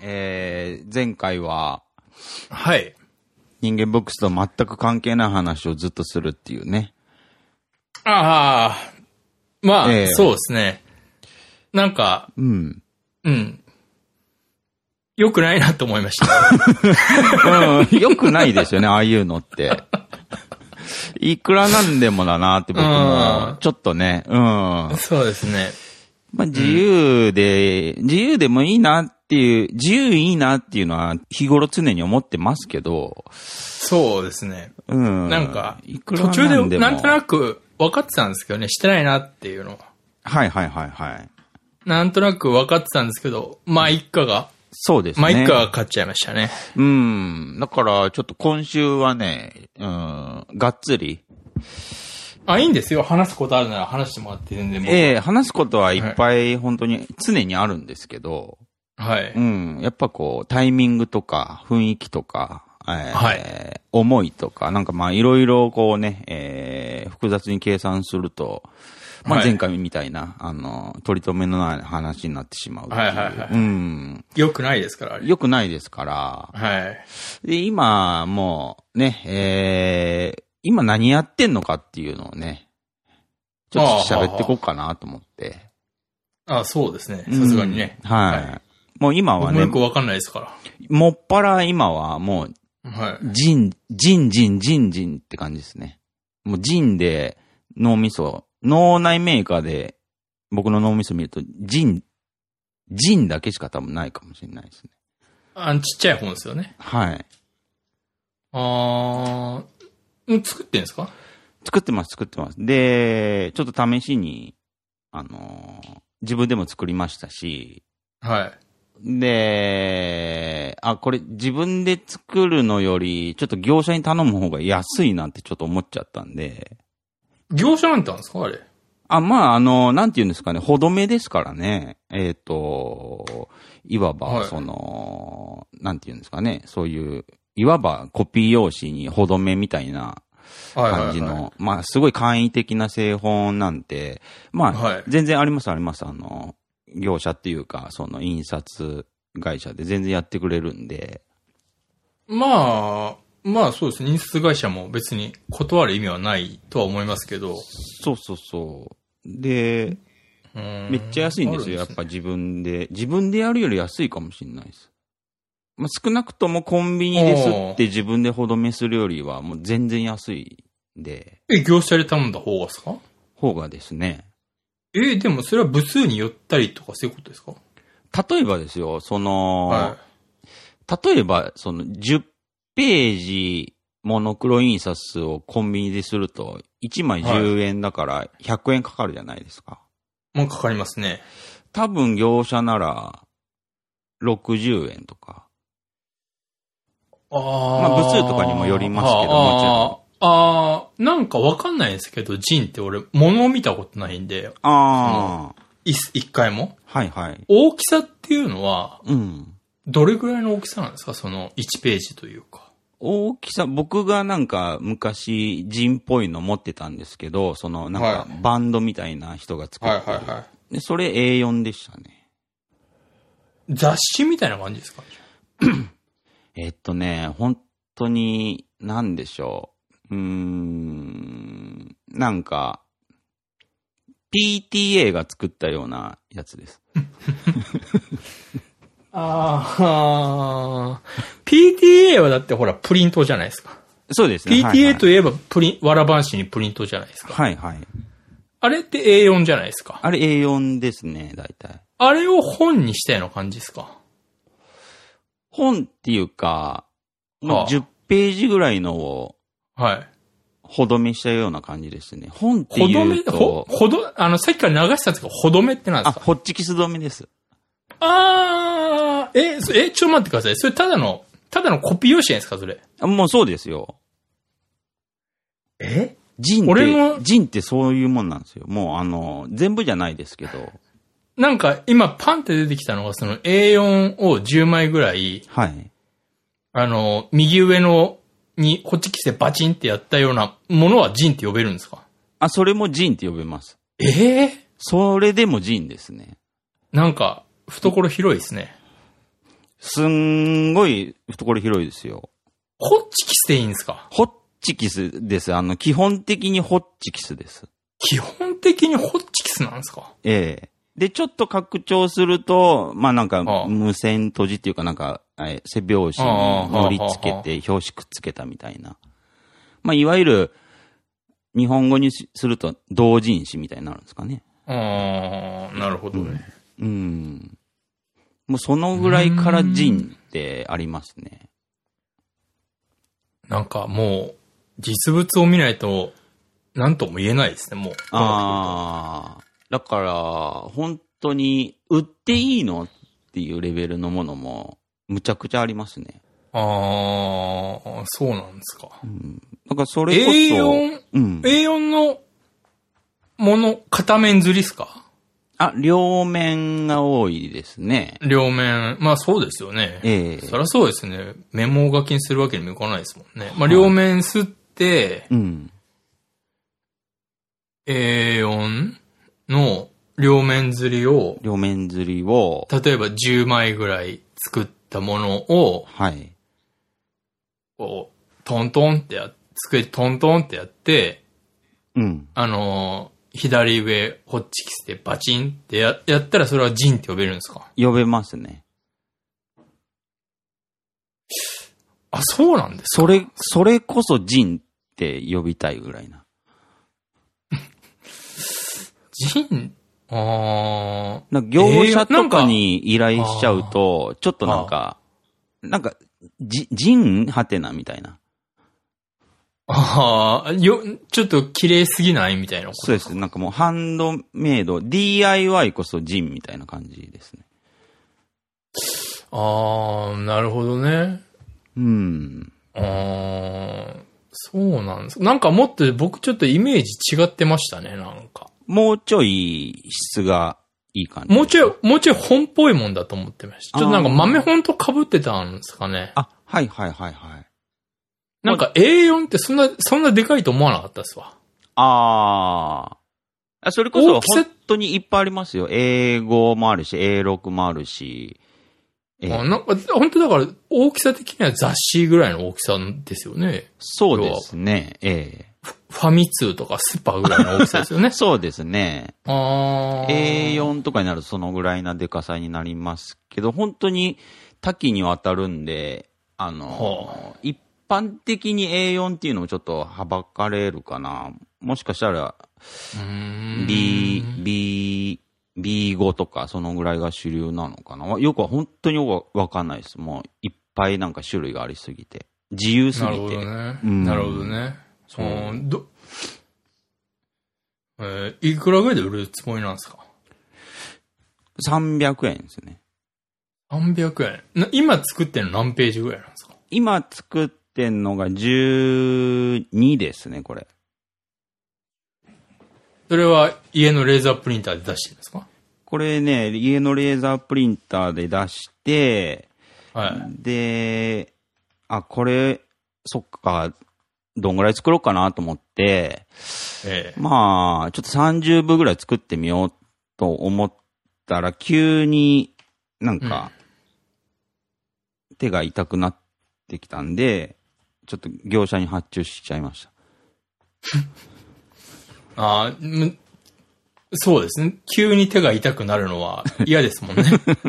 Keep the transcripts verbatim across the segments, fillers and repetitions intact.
えー、前回は、 はい。 人間ボックスと全く関係ない話をずっとするっていうね。 ああ、まあ、 えー、 そうですね。なんか、 うん。 うん。良くないなと思いました。 うん、良くないですよね、ああいうのって。いくらなんでもだなって僕も、ちょっとね、うん。 そうですね。 まあ、自由で、うん、自由でもいいなっていう、自由いいなっていうのは日頃常に思ってますけど。 そうですね。 うん。 なんか、 いくらなん途中でなんとなく分かってたんですけどね、してないなっていうのは。 はいはいはいはい。 なんとなく分かってたんですけど、まあ一家が。 そうですね。 まあ一家が勝っちゃいましたね。 うん。だからちょっと今週はね、うん、がっつり。 あ、いいんですよ。話すことあるなら話してもらって全然。 ええー、話すことはいっぱい本当に常にあるんですけど。 はい。 うん。やっぱこう、タイミングとか雰囲気とか、えーはい、 思いとか、なんかまあいろいろこうね、えー、複雑に計算すると、まあ前回みたいな、はい、あの、取り留めのない話になってしまうっていう。 はいはいはい。 うん。 よくないですから、あれ。 よくないですから。 はい。 で、今、もう、ね、えー、今何やってんのかっていうのをね、ちょっと喋っていこうかなと思って。 ああ、そうですね。さすがにね。 うん、はい。はい、もう今はね。 僕もよくわかんないですから。 もっぱら今はもう、 はい。 ジン、ジンジンジンジンって感じですね。もうジンで脳みそ、脳内メーカーで僕の脳みそ見ると、ジン、ジンだけしか多分ないかもしれないですね。 あ、ちっちゃい本ですよね。 はい。 あー、作ってんですか？ 作ってます、作ってます。で、ちょっと試しに、あのー、自分でも作りましたし、 はい。 で、あ、これ自分で作るのより、ちょっと業者に頼む方が安いなってちょっと思っちゃったんで。 業者なんてあるんですかあれ。 あ、まあ、あの、なんて言うんですかね、ほどめですからね。えっと、いわば、はい、その、なんて言うんですかね、そういう、いわばコピー用紙にほどめみたいな感じの、はいはいはい、まあ、すごい簡易的な製本なんて、まあ、はい、全然ありますあります。あの、業者っていうか、その印刷会社で全然やってくれるんで。 まあ、まあそうですね。印刷会社も別に断る意味はないとは思いますけど。 そうそうそう。で、めっちゃ安いんですよ。やっぱ自分で。自分でやるより安いかもしれないです。まあ、少なくともコンビニですって自分でほどめするよりはもう全然安いんで。 え、業者で頼んだ方がですか？ 方がですね。 えー、でもそれは部数によったりとかそういうことですか？ 例えばですよ、その、 はい、 例えばそのじゅっページモノクロ印刷をコンビニでするといちまいじゅうえんだからひゃくえんかかるじゃないですか。 もうかかりますね。 多分業者ならろくじゅうえんとか。 ああ。 まあ部数とかにもよりますけど、もちろん。 ああ、なんかわかんないんですけど、ジンって俺、物を見たことないんで。 ああ。 一回も。 はいはい。 大きさっていうのは、 うん。 どれぐらいの大きさなんですか？そのいちページというか。 大きさ、僕がなんか昔ジンっぽいの持ってたんですけど、そのなんかバンドみたいな人が作ってる。はいはいはい。で、それ エーよん でしたね。 雑誌みたいな感じですか？ えっとね、本当に、なんでしょう。うーん、なんか、ピーティーエー が作ったようなやつです。 ああ、ピーティーエー はだってほら、プリントじゃないですか。 そうですね。 ピーティーエー といえば、プリン、わらばんしにプリントじゃないですか。 はいはい。 あれって エーよん じゃないですか。 あれ エーよん ですね、大体。 あれを本にしたような感じですか。 本っていうか、まあ、じゅっページぐらいのを、 はい。 ほどめしたような感じですね。本っていうと。 ほどめ、ほ、ほど、あの、さっきから流したんですけど、ほどめって何ですか？ あ、ホッチキス止めです。 あー、え、え、ちょっと待ってください。それただの、ただのコピー用紙じゃないですか、それ。 もうそうですよ。 え？ ジンって、俺もジンってそういうもんなんですよ。もうあの、全部じゃないですけど。 なんか、今パンって出てきたのが、その エーよん をじゅうまいぐらい。 はい。 あの、右上の、に、ホッチキスでバチンってやったようなものはジンって呼べるんですか？ あ、それもジンって呼べます。 ええー、 それでもジンですね。 なんか、懐広いですね。 すんごい懐広いですよ。 ホッチキスでいいんですか？ ホッチキスです。あの、基本的にホッチキスです。 基本的にホッチキスなんですか？ ええ。で、ちょっと拡張すると、まあなんか、無線閉じっていうかなんか、え背拍子に乗り付けて、表紙くっつけたみたいな。まあいわゆる、日本語にすると同人誌みたいになるんですかね。 ああ、なるほどね。 うん。うん、もうそのぐらいからジンってありますね。 なんかもう、実物を見ないと、なんとも言えないですね、もう。 ああ。だから、本当に、売っていいのっていうレベルのものも、むちゃくちゃありますね。 ああ、そうなんですか。 うん。だからそれこそ。 エーよん、うん、エーよん のもの、片面刷りですか？ あ、両面が多いですね。 両面。まあそうですよね。 ええ。 そりゃそうですね。メモ書きにするわけにもいかないですもんね。まあ両面刷って、 うん。 エーよん の両面刷りを、 両面刷りを、 例えばじゅうまいぐらい作ったものを、 はい。 こう、トントンってやっ、机トントンってやって、 うん。 あのー、左上、ホッチキスでバチンってや、やったらそれはジンって呼べるんですか？ 呼べますね。 あ、そうなんですか？ それ、それこそジンって呼びたいぐらいな。 ジンああ。業者とかに依頼しちゃうと、ちょっとなんか、なんか、ジ、ジンハテナみたいな。 ああ、よ、ちょっと綺麗すぎないみたいなこと。 そうです。なんかもうハンドメイド、ディーアイワイ こそジンみたいな感じですね。 ああ、なるほどね。 うん。 ああ、そうなんです。なんかもっと僕ちょっとイメージ違ってましたね、なんか。 もうちょい質がいい感じ。 もうちょい、もうちょい本っぽいもんだと思ってました。ちょっとなんか豆本と被ってたんですかね。 あ、はいはいはいはい。 なんか エーよん ってそんな、そんなでかいと思わなかったですわ。 ああ。それこそ本当にいっぱいありますよ。エーご もあるし、エーろく もあるし。 えー、あなんか、本当だから大きさ的には雑誌ぐらいの大きさですよね。 そうですね。ええー。ファミ通とかスパぐらいの大きさですよね。 そうですね。 あエーよん とかになるとそのぐらいなでかさになりますけど、本当に多岐にわたるんで、あの、はあ、一般的に エーよん っていうのもちょっとはばかれるかな。もしかしたら、B、B、ビーご とかそのぐらいが主流なのかな。よくは本当によくわかんないです。もういっぱいなんか種類がありすぎて。自由すぎて。 なるほどね。うん、なるほどね。そう。ど、えー、いくらぐらいで売るつもりなんですか？ さんびゃくえんですね。 さんびゃくえん。な今作ってるの何ページぐらいなんですか？ 今作ってんのがじゅうにですね、これ。 それは家のレーザープリンターで出してるんですか？ これね、家のレーザープリンターで出して、はい、で、あ、これ、そっか、どんぐらい作ろうかなと思って、ええ、まあ、ちょっとさんじゅうぶぐらい作ってみようと思ったら、急になんか、手が痛くなってきたんで、ちょっと業者に発注しちゃいました。 ああ、そうですね。急に手が痛くなるのは嫌ですもんね。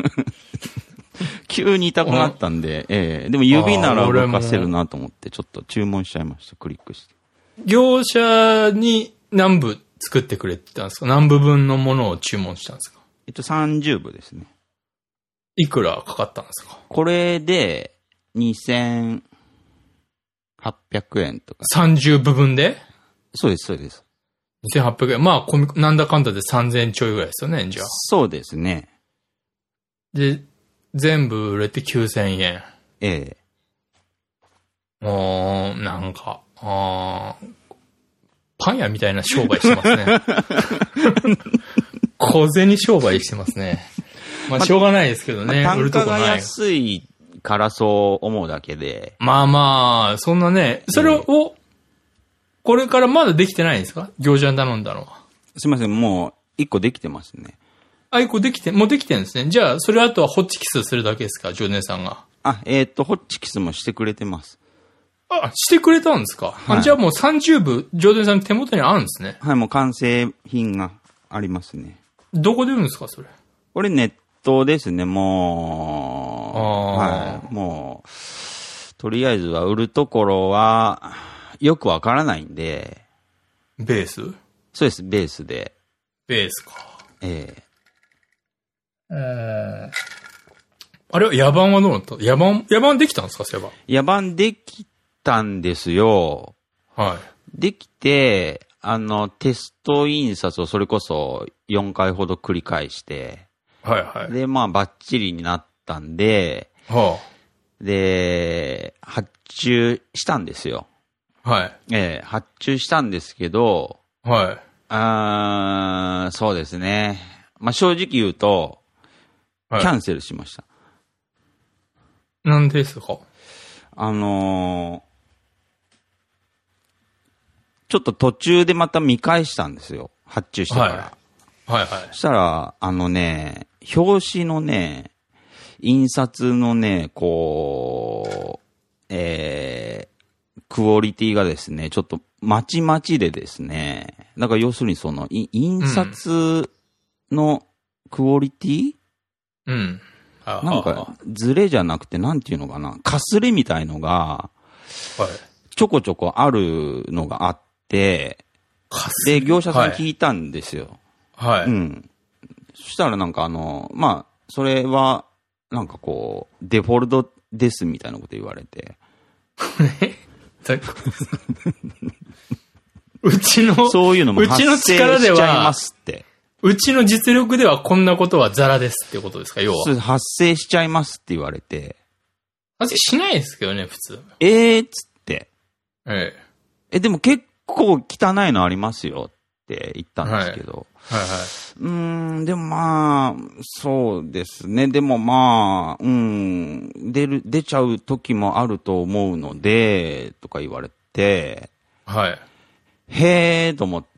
急に痛くなったんで、ええー、でも指なら動かせるなと思って、ちょっと注文しちゃいました。クリックして。 業者に何部作ってくれって言ったんですか？何部分のものを注文したんですか？ えっと、さんじゅうぶですね。 いくらかかったんですか？ これで、にせんはっぴゃくえんとか。 さんじゅうぶぶんで？ そうです、そうです。 にせんはっぴゃくえん。まあ、なんだかんだでさんぜんちょいぐらいですよね、じゃあ。 そうですね。 で、全部売れてきゅうせんえん。 ええ。 もう、なんか、あパン屋みたいな商売してますね。小銭商売してますね。まあ、しょうがないですけどね。 まあ、単価が安いからそう思うだけで。 まあまあ、そんなね、それを、えー、これからまだできてないんですか？業者に頼んだのは。 すいません、もう一個できてますね。 あいこできて、もうできてるんですね。じゃあ、それあとはホッチキスするだけですか、常連さんが。 あ、えっと、ホッチキスもしてくれてます。 あ、してくれたんですか、はい、あじゃあもうさんじゅうぶ、常連さんの手元にあるんですね。 はい、もう完成品がありますね。 どこで売るんですか、それ。 これネットですね、もう。はい。もう、とりあえずは売るところは、よくわからないんで。 ベース？ そうです、ベースで。 ベースか。 ええ。 えー、あれは野蛮はどうなった？野蛮、野蛮できたんですか、そういえば。野蛮できたんですよ。 はい。 できて、あの、テスト印刷をそれこそよんかいほど繰り返して。 はいはい。 で、まあ、バッチリになったんで、 はあ、 で、発注したんですよ。 はい。 ええ、発注したんですけど、 はい。 あー、そうですね。まあ、正直言うと、 はい、 キャンセルしました。 なんですか？ あのー、ちょっと途中でまた見返したんですよ。発注してから。はい、 はいはい。 そしたら、あのね、表紙のね、印刷のね、こう、えー、クオリティがですね、ちょっとまちまちでですね、だから要するにその、印刷のクオリティ、 うん。 なんか、ズレじゃなくて、なんていうのかな、かすれみたいのが、 はい。 ちょこちょこあるのがあって、で、業者さん聞いたんですよ。 はい。 うん。そしたらなんかあの、まあ、それは、なんかこう、デフォルトですみたいなこと言われて。 うちの、 そういうのも発生しちゃいますって。 うちの実力ではこんなことはザラですってことですか、要は。 発生しちゃいますって言われて。 発生しないですけどね、普通。 えーっつって。 ええ。 え、でも結構汚いのありますよって言ったんですけど。 はい、はい、はい。 うーん、でもまあ、そうですね。でもまあ、うん、出る、出ちゃう時もあると思うので、とか言われて。 はい。 へーと思って。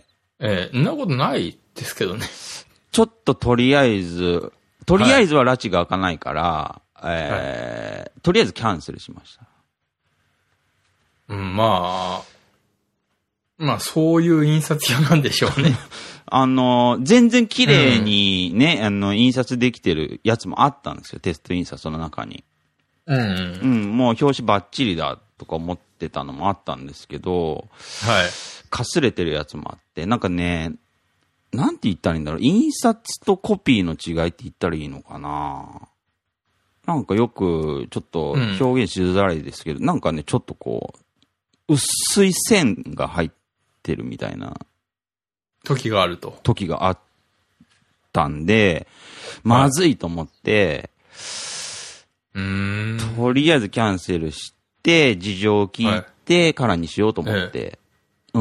ええ、そんなことないですけどね。 ちょっととりあえず、とりあえずは拉致が開かないから、はい、えーはい、とりあえずキャンセルしました。 うん、まあ、まあそういう印刷屋なんでしょうね。 あの、全然綺麗にね、うん、あの、印刷できてるやつもあったんですよ、テスト印刷の中に。 うん。 うん、もう表紙バッチリだとか思ってたのもあったんですけど、 はい。 かすれてるやつもあって、なんかね、なんて言ったらいいんだろう、印刷とコピーの違いって言ったらいいのかな。なんかよく、ちょっと表現しづらいですけど、うん、なんかね、ちょっとこう、薄い線が入ってるみたいな。 時があると。 時があったんで、まずいと思って、 はい、うーんとりあえずキャンセルして、事情を聞いてからにしようと思って。はい、うん。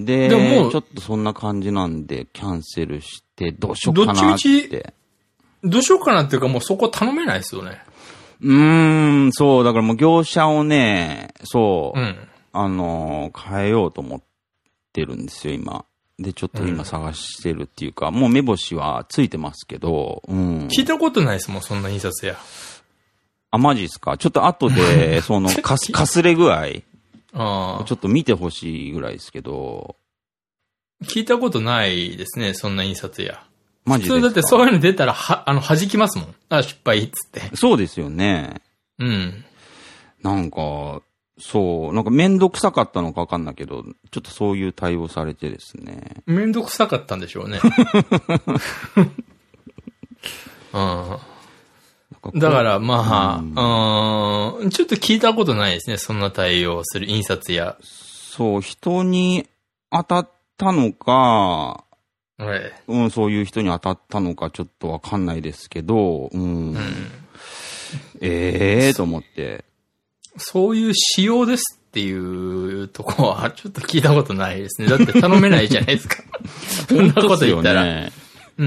で、でもちょっとそんな感じなんで、キャンセルして、どうしようかなって。どっちみち、 どうしようかなっていうか、もうそこ頼めないですよね。 うーん、そう、だからもう業者をね、そう、 うん、 あの、変えようと思ってるんですよ、今。で、ちょっと今探してるっていうか、うん、もう目星はついてますけど、うん。 聞いたことないですもん、そんな印刷屋。 あ、マジですか？ちょっと後で、その、かす、かすれ具合、 あちょっと見てほしいぐらいですけど。 聞いたことないですね、そんな印刷屋。 マジですか？ 普通だってそういうの出たら、は、あの、弾きますもん。あ、失敗っつって。 そうですよね。 うん。 なんか、そう、なんかめんどくさかったのかわかんないけど、ちょっとそういう対応されてですね。 めんどくさかったんでしょうね。うん、だからまあ、うん、ちょっと聞いたことないですね、そんな対応する印刷屋。 そう、人に当たったのか、 はい、 うん、そういう人に当たったのかちょっとわかんないですけど、うん。うん、ええーと思って。 そういう仕様ですっていうとこはちょっと聞いたことないですね。だって頼めないじゃないですか。そんなこと言ったら。ね、うん。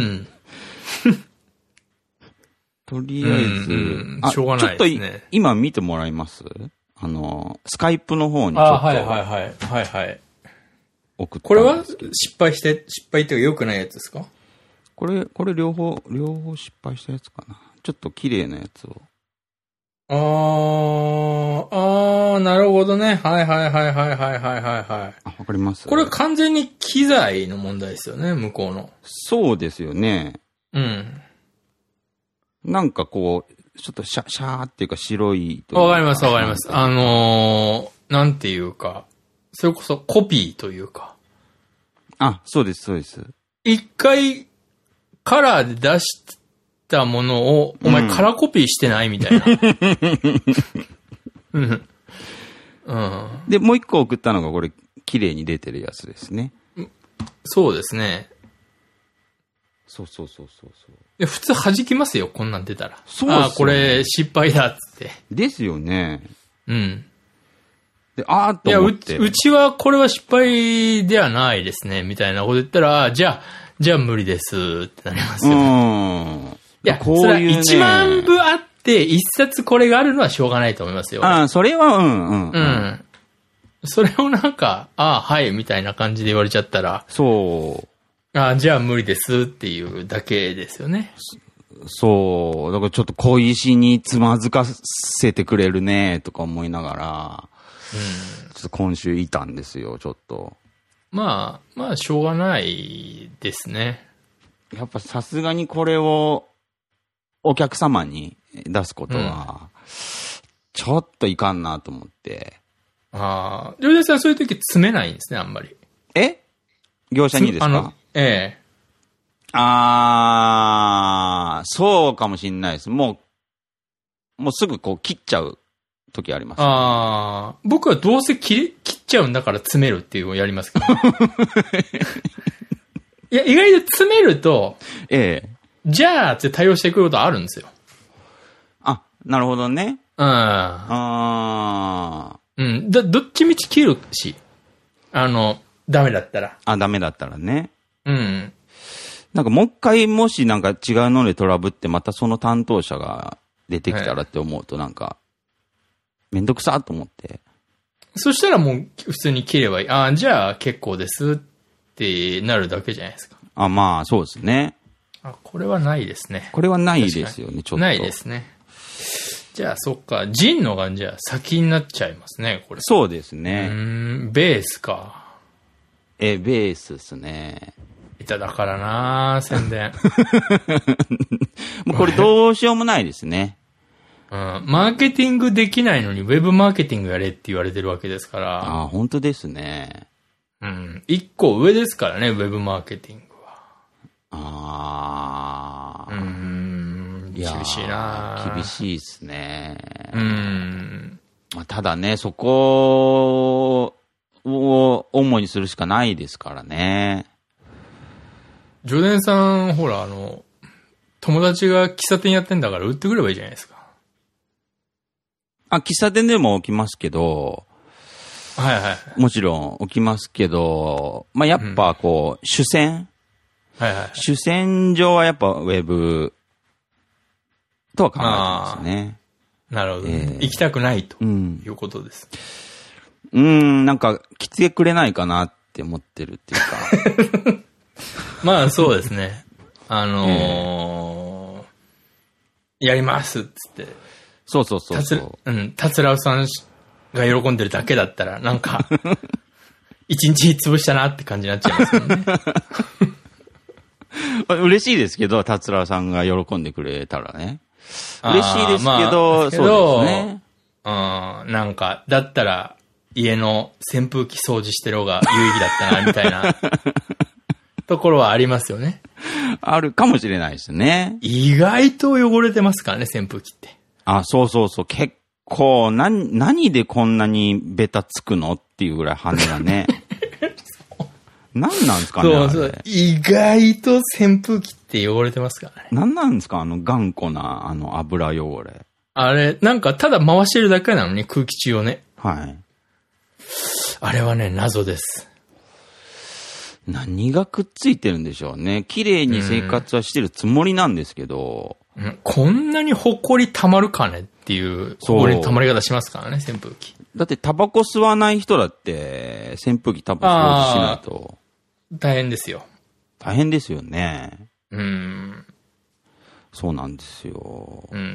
とりあえず、うんうん、 しょうがないですね。 ちょっと今見てもらいます？あの、スカイプの方にちょっと。 あ、はいはいはい。はいはい。 送った。 これは失敗して、失敗っていうか良くないやつですか？ これ、これ両方、両方失敗したやつかな。ちょっと綺麗なやつを。 あー、あー、なるほどね。はいはいはいはいはいはいはいはい。 あ、わかります？ これ完全に機材の問題ですよね、向こうの。 そうですよね。 うん。 なんかこう、ちょっとシャ、シャーっていうか白いというか。 わかりますわかります。あのー、なんていうか、それこそコピーというか。 あ、そうですそうです。 一回カラーで出したものを、お前カラーコピーしてないみたいな。うん。うん。 で、もう一個送ったのがこれ、綺麗に出てるやつですね。 そうですね。 そうそうそうそうそう。 いや普通弾きますよ、こんなん出たら。 そうですよね。 ああ、これ失敗だっつって。 ですよね。 うん。 で、あーっと思って。 いやうち、うちはこれは失敗ではないですね、みたいなこと言ったら、じゃあ、じゃあ無理ですってなりますよね。うん。いや、こういうね。いちまんぶあって、一冊これがあるのはしょうがないと思いますよ。 ああ、それは、うんうん、うん。うん。 それをなんか、ああ、はい、みたいな感じで言われちゃったら。 そう。 ああ、じゃあ無理ですっていうだけですよね。 そう。だからちょっと小石につまずかせてくれるね、とか思いながら、うん、ちょっと今週いたんですよ、ちょっと。まあ、まあ、しょうがないですね。 やっぱさすがにこれをお客様に出すことは、ちょっといかんなと思って。 うん、ああ、ジョージさんそういう時詰めないんですね、あんまり。 え業者にですか？あの、 ええ。 あー、そうかもしんないです。もう、もうすぐこう切っちゃう時あります、ね。 ああ、僕はどうせ切れ、切っちゃうんだから詰めるっていうのをやりますけど。いや、意外と詰めると、 ええ。 じゃあって対応してくることあるんですよ。 あ、なるほどね。 うん。 あー。うん。だ、どっちみち切るし。あの、ダメだったら。 あ、ダメだったらね。 うん。 なんかもう一回もしなんか違うのでトラブってまたその担当者が出てきたらって思うとなんか、めんどくさと思って。 そしたらもう普通に切ればいい。ああ、じゃあ結構ですってなるだけじゃないですか。 あ、まあそうですね。 あ、これはないですね。 これはないですよね、ちょっと。 ないですね。じゃあそっか、ジンのがじゃあ先になっちゃいますね、これ。 そうですね。 うーん、ベースか。 え、ベースですね。 いただからな宣伝。 もうこれどうしようもないですね。 うん。マーケティングできないのにウェブマーケティングやれって言われてるわけですから。 ああ、本当ですね。 うん。一個上ですからね、ウェブマーケティングは。 ああ。 うーん。厳しいな厳しいですね。 うん。 ただね、そこを主にするしかないですからね。 ジョデンさん、ほら、あの、友達が喫茶店やってんだから売ってくればいいじゃないですか。 あ、喫茶店でも起きますけど、 はいはい。 もちろん起きますけど、まあ、やっぱこう、うん、主戦、 はいはい。 主戦上はやっぱウェブとは考えてますね。 なるほど、ね。えー、行きたくないということです。 うん、うんなんか来てくれないかなって思ってるっていうか。 まあそうですね。あのー、やりますっつって。 そうそうそうそう。 うん、達郎さんが喜んでるだけだったら、なんか、一日潰したなって感じになっちゃいますよね。 嬉しいですけど、達郎さんが喜んでくれたらね。嬉しいですけど、まあ、そうですね。 うん、なんか、だったら、家の扇風機掃除してる方が有意義だったな、みたいな。ところはありますよね。 あるかもしれないですね。 意外と汚れてますからね、扇風機って。 あ、そうそうそう。結構、な、何でこんなにベタつくのっていうぐらい羽がね。何なんですかね。 そうそう。意外と扇風機って汚れてますからね。 何なんですかあの頑固な、あの油汚れ。 あれ、なんかただ回してるだけなのに空気中をね。 はい。 あれはね、謎です。 何がくっついてるんでしょうね。綺麗に生活はしてるつもりなんですけど。 うん、こんなに埃溜まるかねっていう埃溜まり方しますからね、扇風機。 だってタバコ吸わない人だって扇風機多分掃除しないと。 大変ですよ。 大変ですよね。 うん。 そうなんですよ。 うん、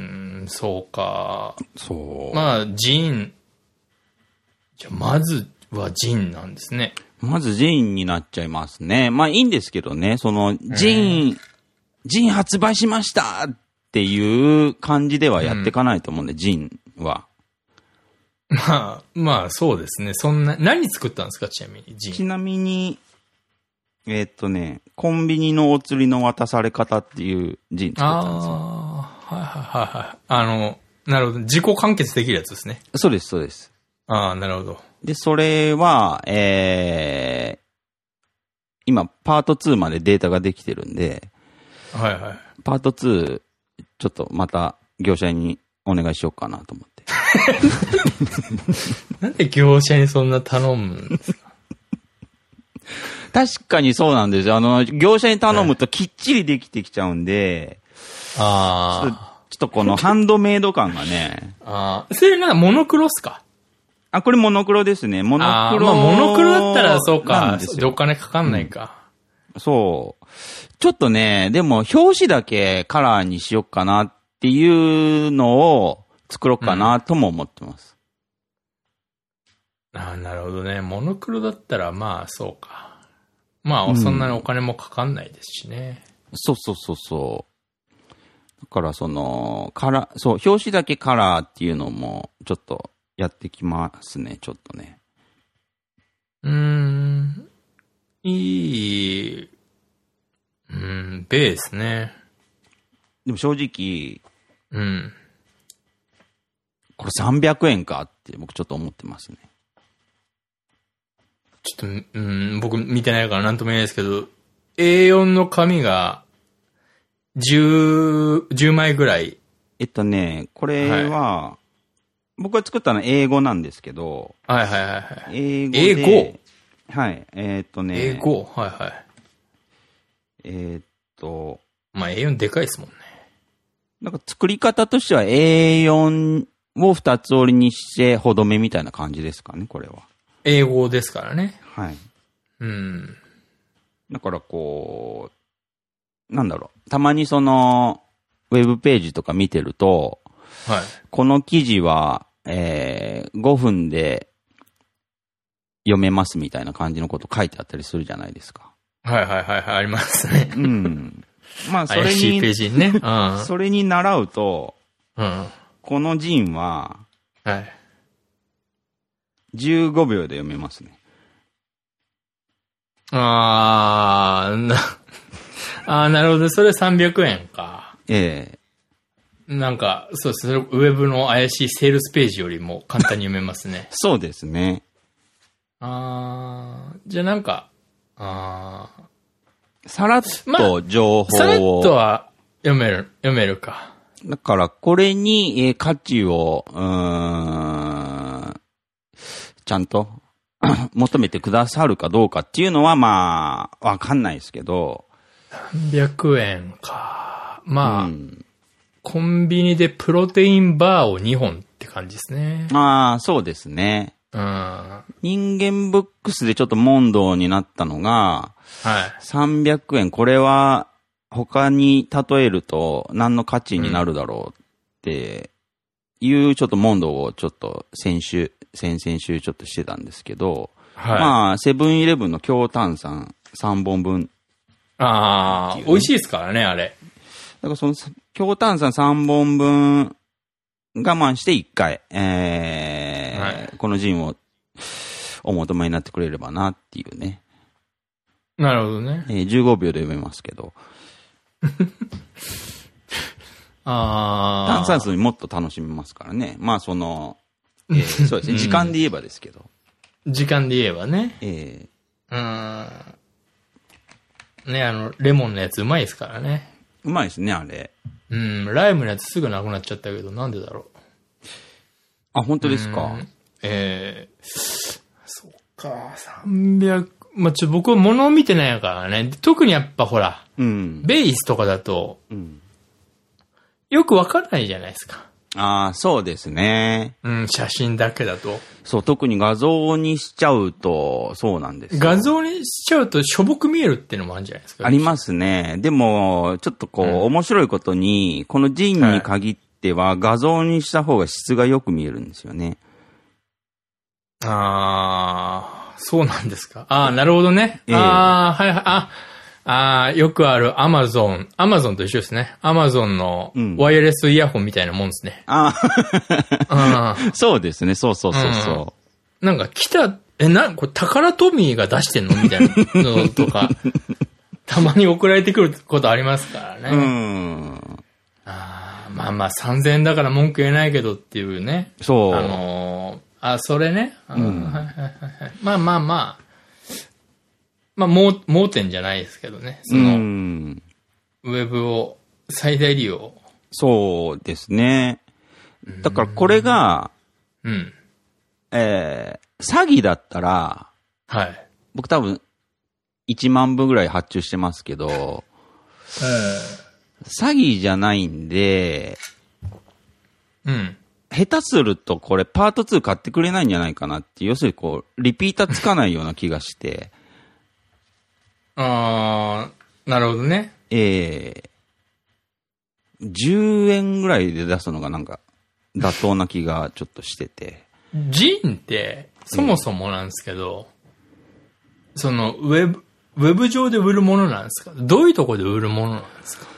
そうか。 そう。 まあ、ジン。じゃあ、まずはジンなんですね。 まずジンになっちゃいますね。まあいいんですけどね、その、ジン、ジン発売しましたっていう感じではやっていかないと思うんで、うん、ジンは。 まあ、まあそうですね。そんな、何作ったんですか、ちなみに、ジン。 ちなみに、えー、っとね、コンビニのお釣りの渡され方っていうジン作ったんですよ。 ああ、はいはいはいはい。あの、なるほど。自己完結できるやつですね。 そうです、そうです。 ああ、なるほど。 で、それは、えー、今、パートツーまでデータができてるんで、 はいはい。 パートツー、ちょっとまた業者にお願いしようかなと思って。 なんで業者にそんな頼むんですか？ 確かにそうなんですよ。あの、業者に頼むときっちりできてきちゃうんで、 ああ。 ちょっとこのハンドメイド感がね。 ああ。それなんかモノクロっすか？ あ、これモノクロですね。モノクロ。 まあモノクロだったらそうか。お金かかんないか、 うん。そう。ちょっとね、でも表紙だけカラーにしよっかなっていうのを作ろうかなとも思ってます。 うん、ああ、なるほどね。モノクロだったらまあそうか。まあ、そんなにお金もかかんないですしね。 うん、そうそうそうそう。だからその、カラー、そう、表紙だけカラーっていうのもちょっとやってきますね、ちょっとね。 うーん。いい。うん、ベースね。 でも正直、 うん。 これさんびゃくえんかって僕ちょっと思ってますね。 ちょっと、うん、僕見てないからなんとも言えないですけど、エーよん の紙がじゅう、じゅうまいぐらい。 えっとね、これは、はい、僕が作ったのは英語なんですけど、 はいはいはいはい。 英語で。 英語はい。えー、っとね。 英語はいはい。 えー、っと。 まあ エーよん でかいですもんね。 なんか作り方としては エーよん を二つ折りにしてほどめみたいな感じですかね、これは。 英語ですからね。 はい。 うん。 だからこう、なんだろう。たまにその、ウェブページとか見てると、 はい。 この記事は、えー、ごふんで読めますみたいな感じのこと書いてあったりするじゃないですか。 はいはいはいはい、ありますね。 うん。まあ、それに、 怪しいページにね。うん。 それに習うと、 うん。このジンは、 はい。 じゅうごびょうで読めますね。 あー、な、あー、なるほど。それさんびゃくえんか。 ええ。なんか、そうですね。ウェブの怪しいセールスページよりも簡単に読めますね。 そうですね。 あー、じゃあなんか、あー。さらっと情報を、まあ、 さらっとは読める、読めるか。 だから、これに、えー、価値を、うーん、ちゃんと求めてくださるかどうかっていうのは、まあ、わかんないですけど。 さんびゃくえんか。まあ、うん、コンビニでプロテインバーをにほんって感じですね。 ああ、そうですね。 うん、 人間ブックスでちょっと問答になったのが、 はい、 さんびゃくえん、これは他に例えると何の価値になるだろうっていうちょっと問答をちょっと先週、先々週ちょっとしてたんですけど、はい、まあ、セブンイレブンの強炭酸さんぼんぶん。 ああ、美味しいですからね、あれ。 だからその強炭酸さんぼんぶん我慢していっかい、えーはい、このジンをお求めになってくれればなっていうね。 なるほどね。 えー、じゅうごびょうで読めますけど。 あ炭酸水もっと楽しめますからね。まあその、えー、そうですね、時間で言えばですけど。 時間で言えばね。 ええー、うん。ね、あの、レモンのやつうまいですからね。 うまいですね、あれ。 うん、ライムのやつすぐなくなっちゃったけど、なんでだろう。 あ、本当ですか。 ええー、そっか、さんびゃく、まあ、ちょ、僕は物を見てないからね。特にやっぱほら、 うん、 ベースとかだと、 うん、 よくわかんないじゃないですか。 ああ、そうですね。 うん、写真だけだと。 そう、特に画像にしちゃうと、そうなんですよ。 画像にしちゃうとしょぼく見えるっていうのもあるんじゃないですか。 ありますね。でも、ちょっとこう、うん、面白いことに、このジンに限っては、画像にした方が質がよく見えるんですよね。 ああ、そうなんですか。ああ、なるほどね。えー、ああ、はいはい。あああ、よくあるアマゾン。アマゾンと一緒ですね。アマゾンのワイヤレスイヤホンみたいなもんですね。 うん、ああ。そうですね。そうそうそうそう。 うん、なんか来た、え、な、これタカラトミーが出してんのみたいなのとか、たまに送られてくることありますからね。うん。ああ、まあまあさんぜんえんだから文句言えないけどっていうね。 そう。 あのー、あ、それね。うん、はいはいはい。まあまあまあ。まあ、盲、盲点じゃないですけどね。その、うん、ウェブを最大利用。 そうですね。だからこれが、 うん。 えー、詐欺だったら、 はい。 僕多分、いちまんぶぐらい発注してますけど、 えー、 詐欺じゃないんで、 うん。 下手するとこれパートツー買ってくれないんじゃないかなって、要するにこう、リピーターつかないような気がして。 ああ、なるほどね。 ええー、じゅうえんぐらいで出すのがなんか妥当な気がちょっとしてて。 ジンって、そもそもなんですけど、えー、そのウェブ、ウェブ上で売るものなんですか？どういうところで売るものなんですか？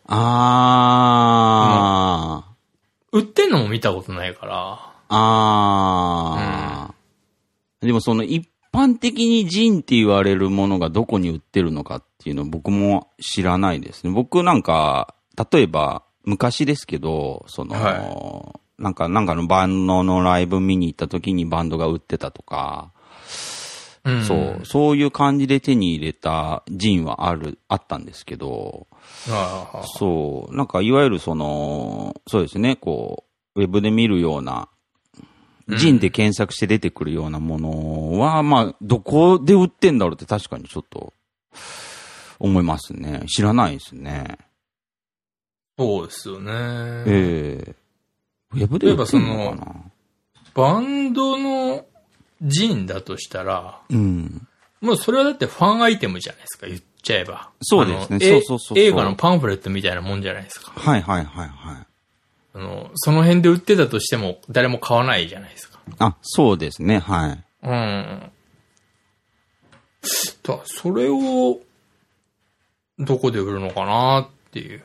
ああ、 売ってんのも見たことないから。 ああ、うん、でもその一一般的にジンって言われるものがどこに売ってるのかっていうのは僕も知らないですね。僕なんか、例えば昔ですけど、その、はい、なんか、なんかのバンドのライブ見に行った時にバンドが売ってたとか、うん、そう、そういう感じで手に入れたジンはある、あったんですけど、 あそう、なんかいわゆるその、そうですね、こう、ウェブで見るような、ジンで検索して出てくるようなものは、うん、まあ、どこで売ってんだろうって確かにちょっと、思いますね。知らないですね。 そうですよね。 ええー。ウェブで売ってんのかな？ バンドのジンだとしたら、 うん。 もうそれはだってファンアイテムじゃないですか、言っちゃえば。 そうですね。そうそうそう。 映画のパンフレットみたいなもんじゃないですか。 はいはいはいはい。 あの、その辺で売ってたとしても誰も買わないじゃないですか。 あ、そうですね、はい。 うん。だ、それを、どこで売るのかなっていう。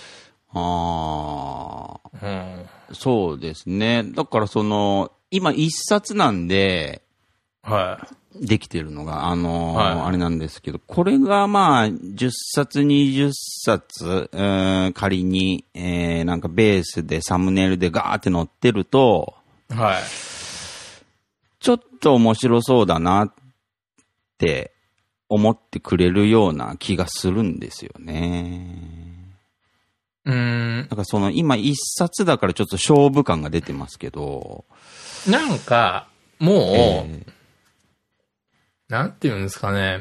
ああ。うん。 そうですね。だからその、今一冊なんで、 はい。 できてるのが、あのーはい、 あれなんですけど、これがまあ、じゅっさつ、にじゅっさつ、えー、仮に、えー、なんかベースでサムネイルでガーって載ってると、 はい。 ちょっと面白そうだなって思ってくれるような気がするんですよね。 うーん。 なんかその今一冊だからちょっと勝負感が出てますけど。 なんか、もう、えーなんて言うんですかね。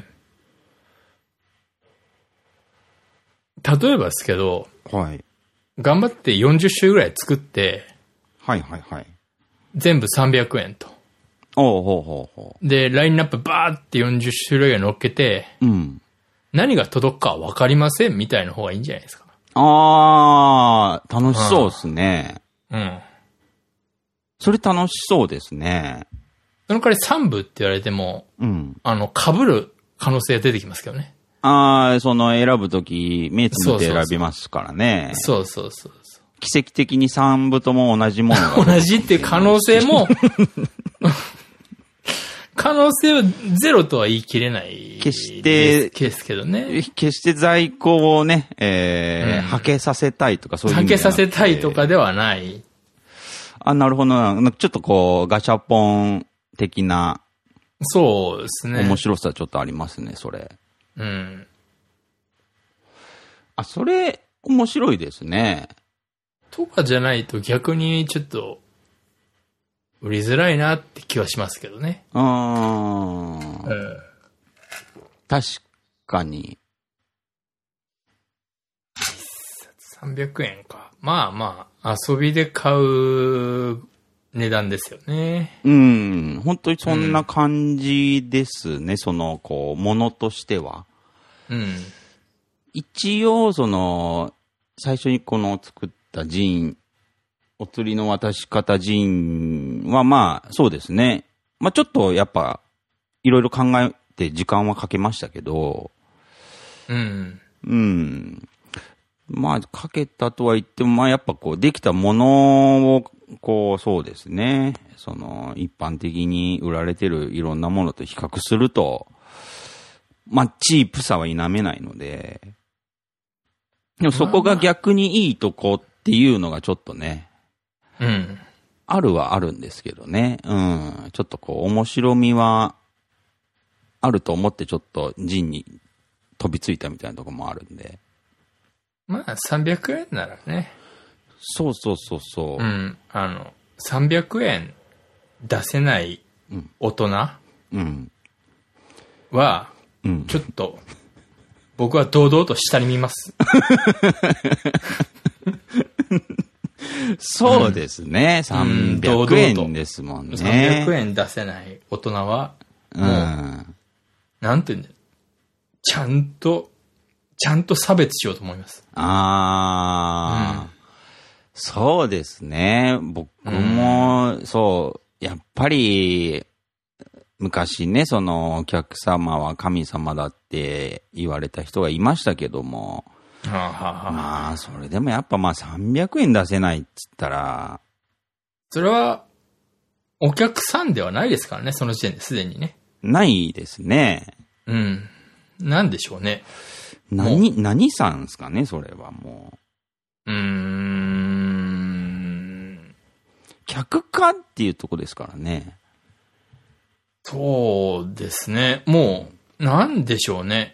例えばですけど、 はい。 頑張ってよんじゅっしゅるぐらい作って、 はいはいはい。 全部さんびゃくえんと。 おうほうほうほう。で、ラインナップバーってよんじゅっしゅるぐらい乗っけて、 うん。 何が届くかわかりませんみたいな方がいいんじゃないですか。 あー、楽しそうですね。 うん。うん。 それ楽しそうですね。 その代わりさんぶって言われても、 うん、 あの、被る可能性が出てきますけどね。 ああ、その選ぶとき、目つぶって選びますからね。 そうそうそうそう。 奇跡的にさんぶとも同じものが。 同じっていう可能性も、可能性はゼロとは言い切れない。 決して、 ですけどね。 決して在庫をね、えー、うん、はけさせたいとかそういう意味はけさせたいとかではない。 あ、なるほどな。ちょっとこう、ガチャポン的な。 そうですね。 面白さちょっとありますね、それ。 うん。 あ、それ、面白いですね。 とかじゃないと逆にちょっと、売りづらいなって気はしますけどね。 うーん。うん、確かに。 さんびゃくえんか。まあまあ、遊びで買う値段ですよね。 うん。本当にそんな感じですね。うん、その、こう、ものとしては。 うん。 一応、その、最初にこの作ったジーン、お釣りの渡し方ジーンはまあ、そうですね。まあちょっとやっぱ、いろいろ考えて時間はかけましたけど、 うん。 うん。まあ、かけたとは言っても、まあやっぱこう、できたものを、こう、そうですね。その、一般的に売られてるいろんなものと比較すると、まあ、チープさは否めないので、でもそこが逆にいいとこっていうのがちょっとね、 うん。 あるはあるんですけどね。うん。ちょっとこう、面白みは、あると思ってちょっとジンに飛びついたみたいなところもあるんで。 まあ、さんびゃくえんならね。 そうそうそうそう。 うん。あの、さんびゃくえん出せない大人は、 うん。 うん、ちょっと、僕は堂々と下に見ます。 そうですね。さんびゃくえんですもんね。 さんびゃくえん出せない大人は、もう、うん、なんていうんだよ。ちゃんと、ちゃんと差別しようと思います。 ああ、うん、そうですね。僕も、うん、そう、やっぱり、昔ね、そのお客様は神様だって言われた人がいましたけども、 はあはあ、 まあ、それでもやっぱまあさんびゃくえん出せないっつったら。 それは、お客さんではないですからね、その時点ですでにね。 ないですね。 うん。なんでしょうね。 何、何さんですかね、それはもう。うーん。 客かっていうとこですからね。 そうですね。もう、なんでしょうね。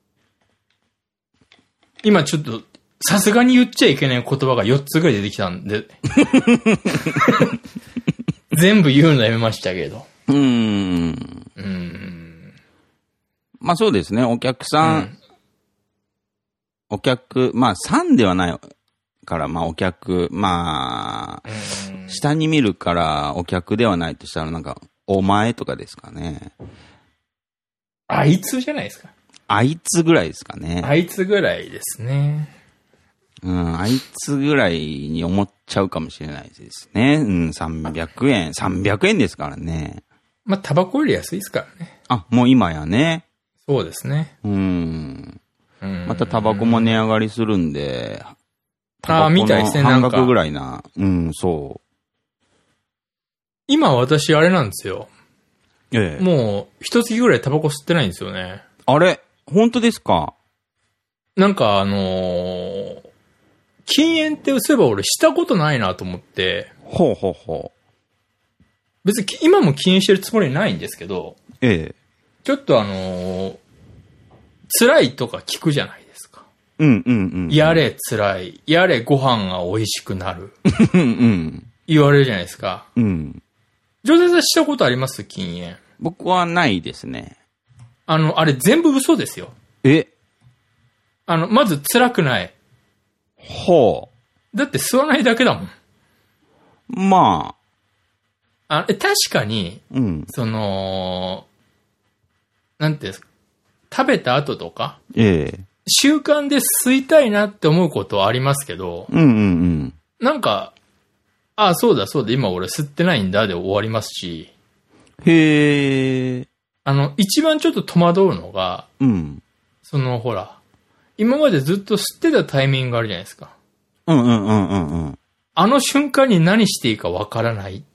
今ちょっと、さすがに言っちゃいけない言葉がよっつぐらい出てきたんで。全部言うのやめましたけど。 うーん。 うーん。 まあそうですね。お客さん、うん、お客、まあさんではないから、まあお客、まあ、下に見るからお客ではないとしたらなんか、お前とかですかね。 あいつじゃないですか。 あいつぐらいですかね。 あいつぐらいですね。 うん、あいつぐらいに思っちゃうかもしれないですね。うん、さんびゃくえん。さんびゃくえんですからね。 まあ、タバコより安いですからね。 あ、もう今やね。 そうですね。 うん。またタバコも値上がりするんで。 ああ、みたいですね、なんか。 半額ぐらいな。うん、そう。 今私あれなんですよ。 ええ。 もう、一月ぐらいタバコ吸ってないんですよね。 あれ本当ですか？ なんかあのー、禁煙ってそういえば俺したことないなと思って。 ほうほうほう。 別に今も禁煙してるつもりないんですけど。 ええ。 ちょっとあのー、辛いとか聞くじゃないですか。 うんうんうん。 やれ辛い。やれご飯が美味しくなる。 うん。 言われるじゃないですか。 うん。 女性さんしたことあります禁煙？ 僕はないですね。 あの、あれ全部嘘ですよ。 え？ あの、まず辛くない。 ほう。だって吸わないだけだもん。 まあ。あ、確かに、 うん。 その、なんていうんですか、食べた後とか、 ええ。 習慣で吸いたいなって思うことはありますけど、 うんうんうん。 なんか、ああ、そうだそうだ、今俺吸ってないんだで終わりますし。 へえ。 あの、一番ちょっと戸惑うのが、 うん。 その、ほら、今までずっと吸ってたタイミングがあるじゃないですか。 うんうんうんうんうん。 あの瞬間に何していいかわからないっていう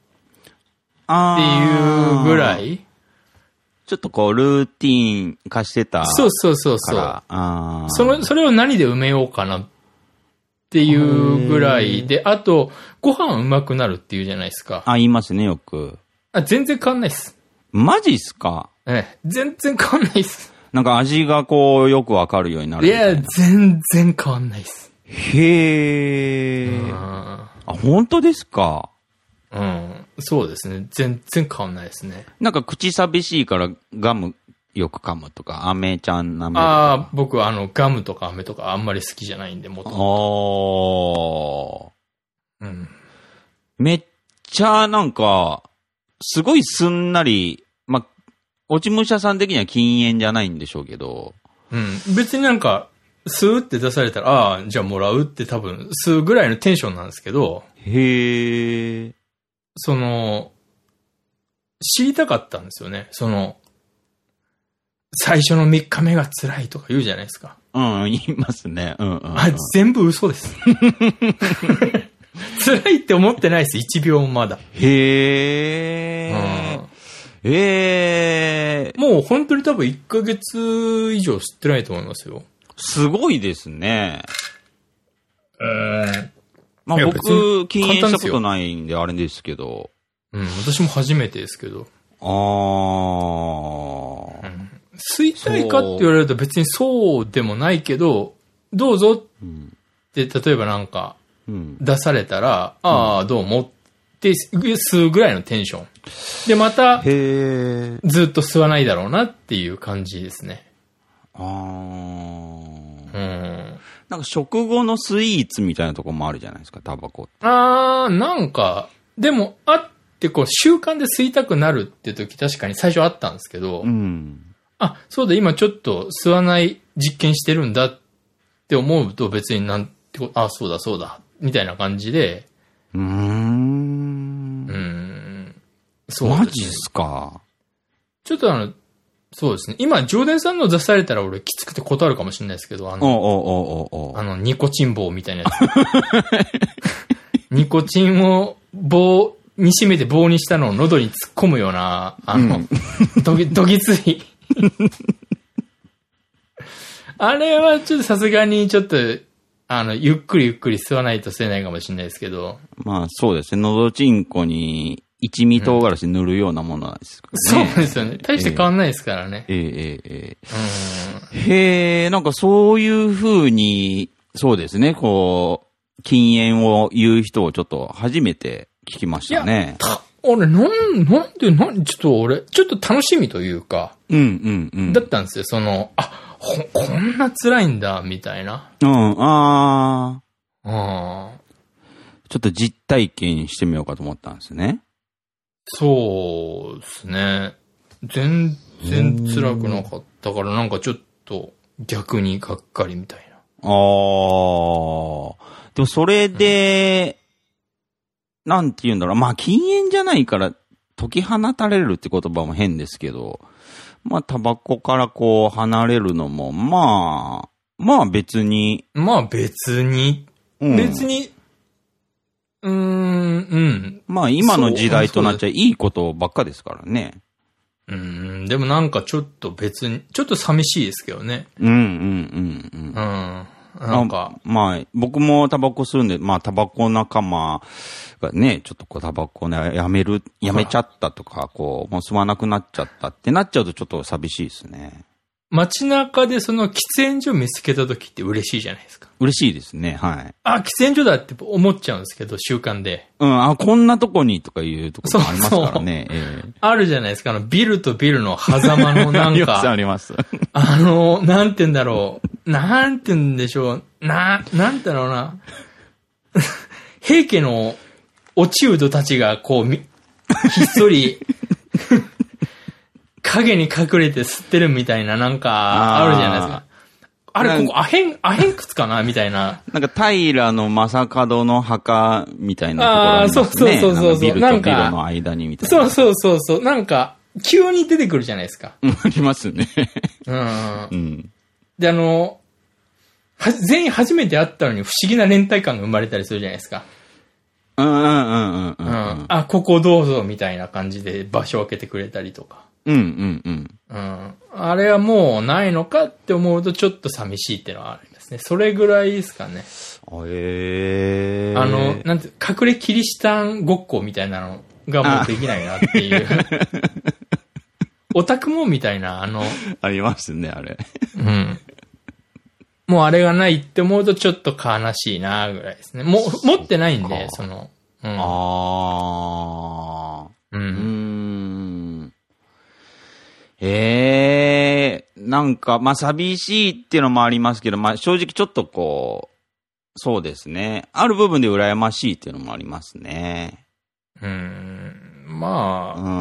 ぐらい、 ちょっとこう、ルーティン化してた。 そうそうそうそう。 あその、それを何で埋めようかなっていうぐらいで、あと、ご飯うまくなるっていうじゃないですか。 あ、言いますね、よく。 あ、全然変わんないっす。 マジっすか？ ええ、全然変わんないっす。 なんか味がこう、よくわかるようになるみたいな。 いや、全然変わんないっす。 へー。あ、本当ですか？ うん。そうですね。全然変わんないですね。 なんか口寂しいからガムよく噛むとか、飴ちゃん舐めるとか。 ああ、僕はあの、ガムとか飴とかあんまり好きじゃないんで、もともと。うん。 めっちゃなんか、すごいすんなり、まあ、落ち武者さん的には禁煙じゃないんでしょうけど。 うん。別になんか、吸うって出されたら、ああ、じゃあもらうって多分、吸うぐらいのテンションなんですけど。 へえ。 その、知りたかったんですよね。その、最初のみっかめが辛いとか言うじゃないですか。 うん、言いますね。うんうん、うん。 あ、全部嘘です。辛いって思ってないです。いちびょうもまだ。 へー。うん、えー。 もう本当に多分いっかげつ以上吸ってないと思いますよ。 すごいですね。 えー。 まあ僕、禁煙したことないんであれですけど。 うん、私も初めてですけど。 あー。 うん、吸いたいかって言われると別にそうでもないけど、どうぞって、例えばなんか、出されたら、うん、ああ、どうもって吸うぐらいのテンション。で、また、ずっと吸わないだろうなっていう感じですね。 あー。うん。なんか食後のスイーツみたいなとこもあるじゃないですか、タバコって。 あー、なんか、でも、あってこう、習慣で吸いたくなるって時確かに最初あったんですけど、うん、あ、そうだ、今ちょっと吸わない実験してるんだって思うと別になんてこと、あ、そうだそうだ、みたいな感じで。 うーん。 うーん。そうですね。 マジっすか。 ちょっとあの、そうですね。今、常連さんの出されたら俺きつくて断るかもしれないですけど、あの、 おうおうおうおう、 あの、ニコチン棒みたいなやつ。ニコチンを棒に締めて棒にしたのを喉に突っ込むような、あの、うん、どぎ、どぎつい。あれはちょっとさすがにちょっと、あの、ゆっくりゆっくり吸わないと吸えないかもしれないですけど。 まあそうですね。喉チンコに一味唐辛子塗るようなものなんですからね、うん。そうですよね。大して変わんないですからね。 ええええええ。へえ、なんかそういう風に、そうですね、こう、禁煙を言う人をちょっと初めて聞きましたね。 いや、た、俺、なん、なんで、なん、ちょっと俺、ちょっと楽しみというか、 うんうんうん。 だったんですよ。その、あ、ほ、こんな辛いんだ、みたいな。 うん、ああ。ああ。 ちょっと実体験してみようかと思ったんですね。 そうですね。全然辛くなかったから、なんかちょっと逆にがっかりみたいな。 ああ。でもそれで、うん、なんて言うんだろう。まあ禁煙じゃないから解き放たれるって言葉も変ですけど、まあタバコからこう離れるのも、まあ、まあ別に。 まあ別に、うん、別に、うーん、うん。 まあ今の時代となっちゃいいことばっかですからね。 うん、でもなんかちょっと別に、ちょっと寂しいですけどね。 うんうんうんうん。うん。 なんか。 まあ、僕もタバコ吸うんで、まあタバコ仲間がね、ちょっとこうタバコね、やめる、やめちゃったとか、こう、もう吸わなくなっちゃったってなっちゃうとちょっと寂しいですね。 街中でその喫煙所見つけた時って嬉しいじゃないですか。 嬉しいですね、はい。 あ、喫煙所だって思っちゃうんですけど、習慣で。 うん、あ、こんなとこにとかいうところもありますからね。そうそうえー、あるじゃないですか、あの、ビルとビルの狭間のなんか。 あります、あります。 あの、なんて言うんだろう。なんて言うんでしょう。な、なんだろうな。平家の落ちうどたちがこう、ひっそり、影に隠れて吸ってるみたいななんか、あるじゃないですか。あれ、ここ、アヘン、アヘン窟かなみたいな。 なんか、平の正門の墓みたいなところありますね。 ああ、そうそうそうそう。 ビルとビルの間にみたいな。そうそうそうそう。なんか、急に出てくるじゃないですか。 ありますね。 うん。うん。で、あの、は、全員初めて会ったのに不思議な連帯感が生まれたりするじゃないですか。 うんうんうんうんうん。うん。 あ、ここどうぞみたいな感じで場所を開けてくれたりとか。 うんうんうん。 うん。あれはもうないのかって思うとちょっと寂しいっていうのはありますね。それぐらいですかね。 へー。 あの、なんて、隠れキリシタンごっこみたいなのがもうできないなっていう。オタクもみたいな、あの。 ありますね、あれ。 うん。もうあれがないって思うとちょっと悲しいなぐらいですね。もう、持ってないんで、その。うん、 ああ。 うん。 ええなんか、まあ、寂しいっていうのもありますけど、まあ、正直ちょっとこう、そうですね。ある部分で羨ましいっていうのもありますね。 うーん。まあ、 うん。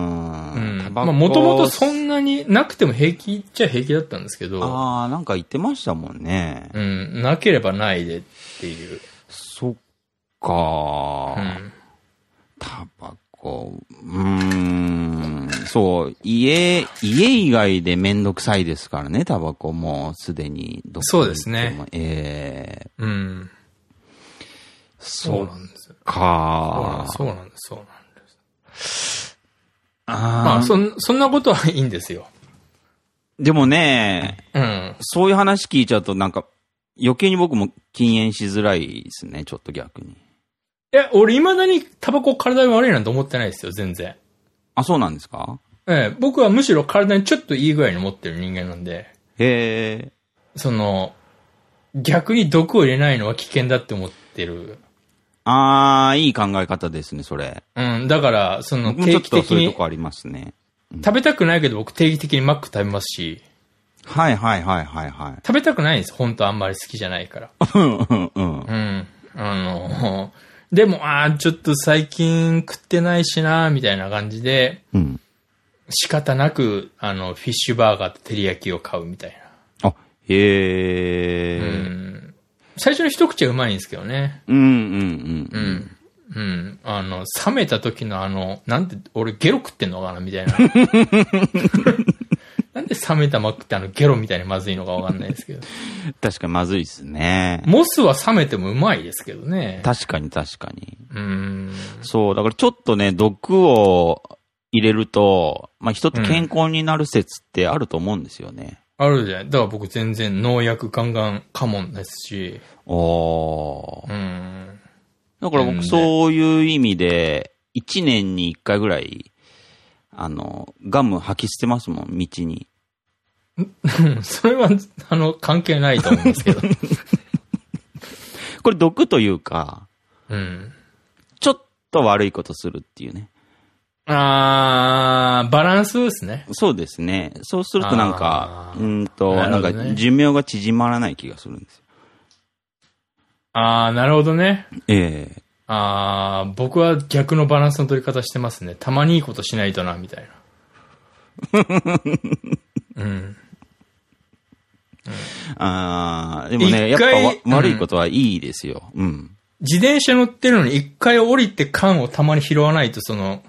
うん、まあ、もともとそんなになくても平気っちゃ平気だったんですけど。 ああ、なんか言ってましたもんね。 うん。なければないでっていう。 そっか、うん。タバコ、うーん。そう、家、家以外でめんどくさいですからね、タバコもすでにどこに。 そうですね。 ええー。うん。 そうなんですよ。 かそうなんです、そうなんです。あまあ、そん、そんなことはいいんですよ。 でもね、 うん。 そういう話聞いちゃうとなんか、余計に僕も禁煙しづらいですね、ちょっと逆に。 いや、俺未だにタバコ体に悪いなんて思ってないですよ、全然。 あ、そうなんですか？ ええ、僕はむしろ体にちょっといい具合に持ってる人間なんで。 へえ。 その、逆に毒を入れないのは危険だって思ってる。 ああ、いい考え方ですね、それ。 うん、だから、その、定期的に。 ちょっとそういうとこありますね。 うん、食べたくないけど僕定期的にマック食べますし。 はいはいはいはいはい。 食べたくないんです、本当あんまり好きじゃないから。 うんうんうん。 うん。あの、でも、ああ、ちょっと最近食ってないしな、みたいな感じで、うん、仕方なく、あの、フィッシュバーガーと照り焼きを買うみたいな。あ、へえ。うん。 最初の一口はうまいんですけどね。 うんうんうん。 うん。うん。あの、冷めた時のあの、なんて、俺ゲロ食ってんのかなみたいな。なんで冷めたマックってあのゲロみたいにまずいのかわかんないですけど。 確かにまずいですね。 モスは冷めてもうまいですけどね。 確かに確かに。 うん。 そう、だからちょっとね、毒を入れると、まあ、人って健康になる説ってあると思うんですよね。 うん、あるじゃん。だから僕全然農薬ガンガンカモンですし。 おー。 うん。 だから僕そういう意味で、一年に一回ぐらい、あの、ガム吐き捨てますもん、道に。 それは、あの、関係ないと思うんですけど。 これ毒というか、 うん。 ちょっと悪いことするっていうね。 あー、バランスですね。 そうですね。そうするとなんか、うんと、な, ね、なんか寿命が縮まらない気がするんですよ。 あー、なるほどね。 ええー。 あー、僕は逆のバランスの取り方してますね。たまにいいことしないとな、みたいな。うん。うん、 あー、でもね、やっぱ悪いことはいいですよ。うん。うん、 自転車乗ってるのに一回降りて缶をたまに拾わないと、その、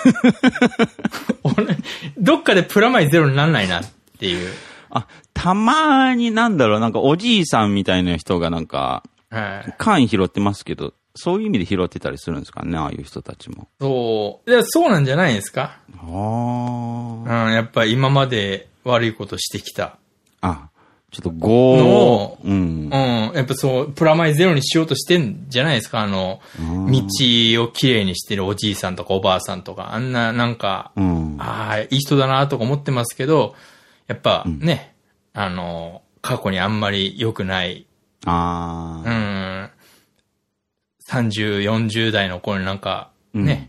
俺、どっかでプラマイゼロになんないなっていう。 あ、たまになんだろう、なんかおじいさんみたいな人がなんか、はい、缶拾ってますけど、そういう意味で拾ってたりするんですかね、ああいう人たちも。 そう。いや、そうなんじゃないですか。 ああ。 うん、やっぱ今まで悪いことしてきた。 あ、ちょっとごー。 うん。うん。やっぱそう、プラマイゼロにしようとしてんじゃないですか。あの、道をきれいにしてるおじいさんとかおばあさんとか、あんな、なんか、うん、ああ、いい人だなとか思ってますけど、やっぱね、うん、あの、過去にあんまり良くない。 ああ。 うん。さんじゅう、よんじゅう代の頃になんか、ね、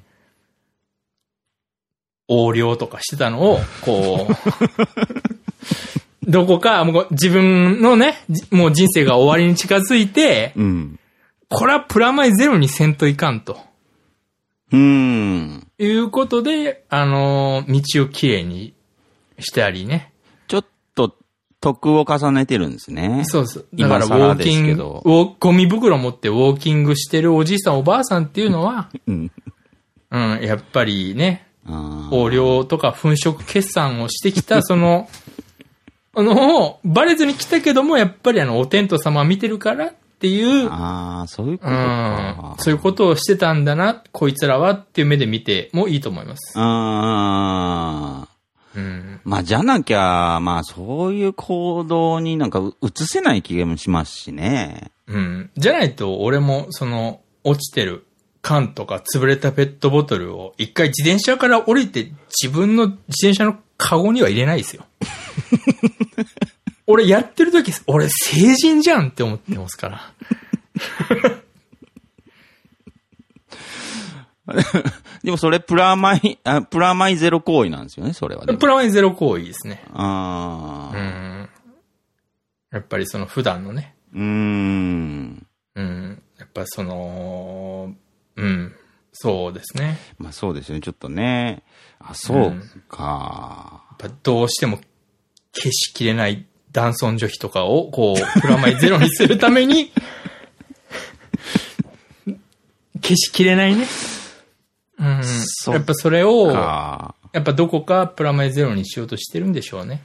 うん、横領とかしてたのを、こう、どこか、もう自分のね、もう人生が終わりに近づいて、うん、これはプラマイゼロにせんといかんと。 うん。 いうことで、あの、道をきれいにしてありね。 ちょっと、得を重ねてるんですね。 そうそう。だからウォーキング、ゴミ袋持ってウォーキングしてるおじいさんおばあさんっていうのは、うん、うん、やっぱりね、横領とか粉飾決算をしてきた、その、あの、バレずに来たけども、やっぱりあの、お天道様見てるからっていう、 ああ、そういうことか、 うん。そういうことをしてたんだな、こいつらはっていう目で見てもいいと思います。 ああ。うん、まあ、じゃなきゃ、まあ、そういう行動になんか移せない気がしますしね。 うん。じゃないと、俺も、その、落ちてる缶とか潰れたペットボトルを一回自転車から降りて自分の自転車のカゴには入れないですよ。俺やってる時、俺成人じゃんって思ってますから。 でもそれプラマイ、あ、プラマイゼロ行為なんですよね、それは。 プラマイゼロ行為ですね。 ああ。 うん。 やっぱりその普段のね。 うーん。 うん。やっぱその、うん。そうですね。 まあそうですよね。ちょっとね。あ、そうか。 うん、やっぱどうしても消しきれない男尊女卑とかを、こう、プラマイゼロにするために、消しきれないね。うん。やっぱそれを、やっぱどこかプラマイゼロにしようとしてるんでしょうね。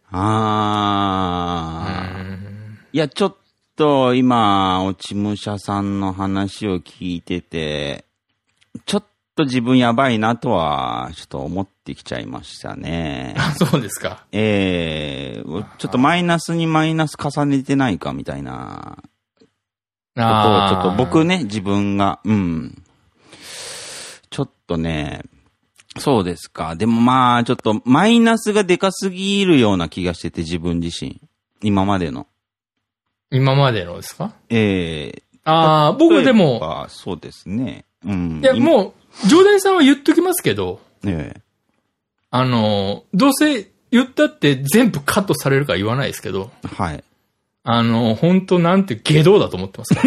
ああ。いや、ちょっと今、落ち武者さんの話を聞いてて、ちょっと自分やばいなとは、ちょっと思ってきちゃいましたね。 あ、そうですか。 ええー、ちょっとマイナスにマイナス重ねてないかみたいな。ことをちょっと僕ね、自分が、うん。ちょっとね、そうですか。でもまあ、ちょっとマイナスがでかすぎるような気がしてて、自分自身。今までの。 今までのですか？ ええー。 ああ、僕でも。 そうですね。うん。 いや、もう、ジョーデンさんは言っときますけど。 ええー。 あの、どうせ言ったって全部カットされるから言わないですけど。 はい。 あの、本当なんて下道だと思ってますから。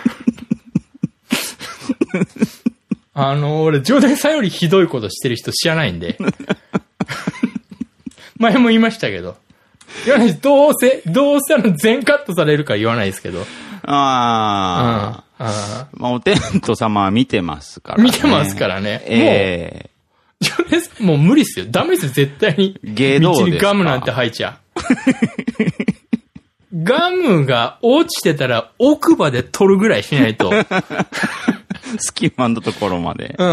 あの、俺、ジョーデンさんよりひどいことしてる人知らないんで。前も言いましたけど。言わないです。どうせ、どうせあの全カットされるから言わないですけど。 ああ。うん、あまあ、お天道様は見てますからね。 見てますからね。 ええー。ジョーデンさんもう無理っすよ。ダメですよ、絶対に。 下道ですか。 道にガムなんて吐いちゃう。ガムが落ちてたら奥歯で取るぐらいしないと。 隙間のところまで。 うん、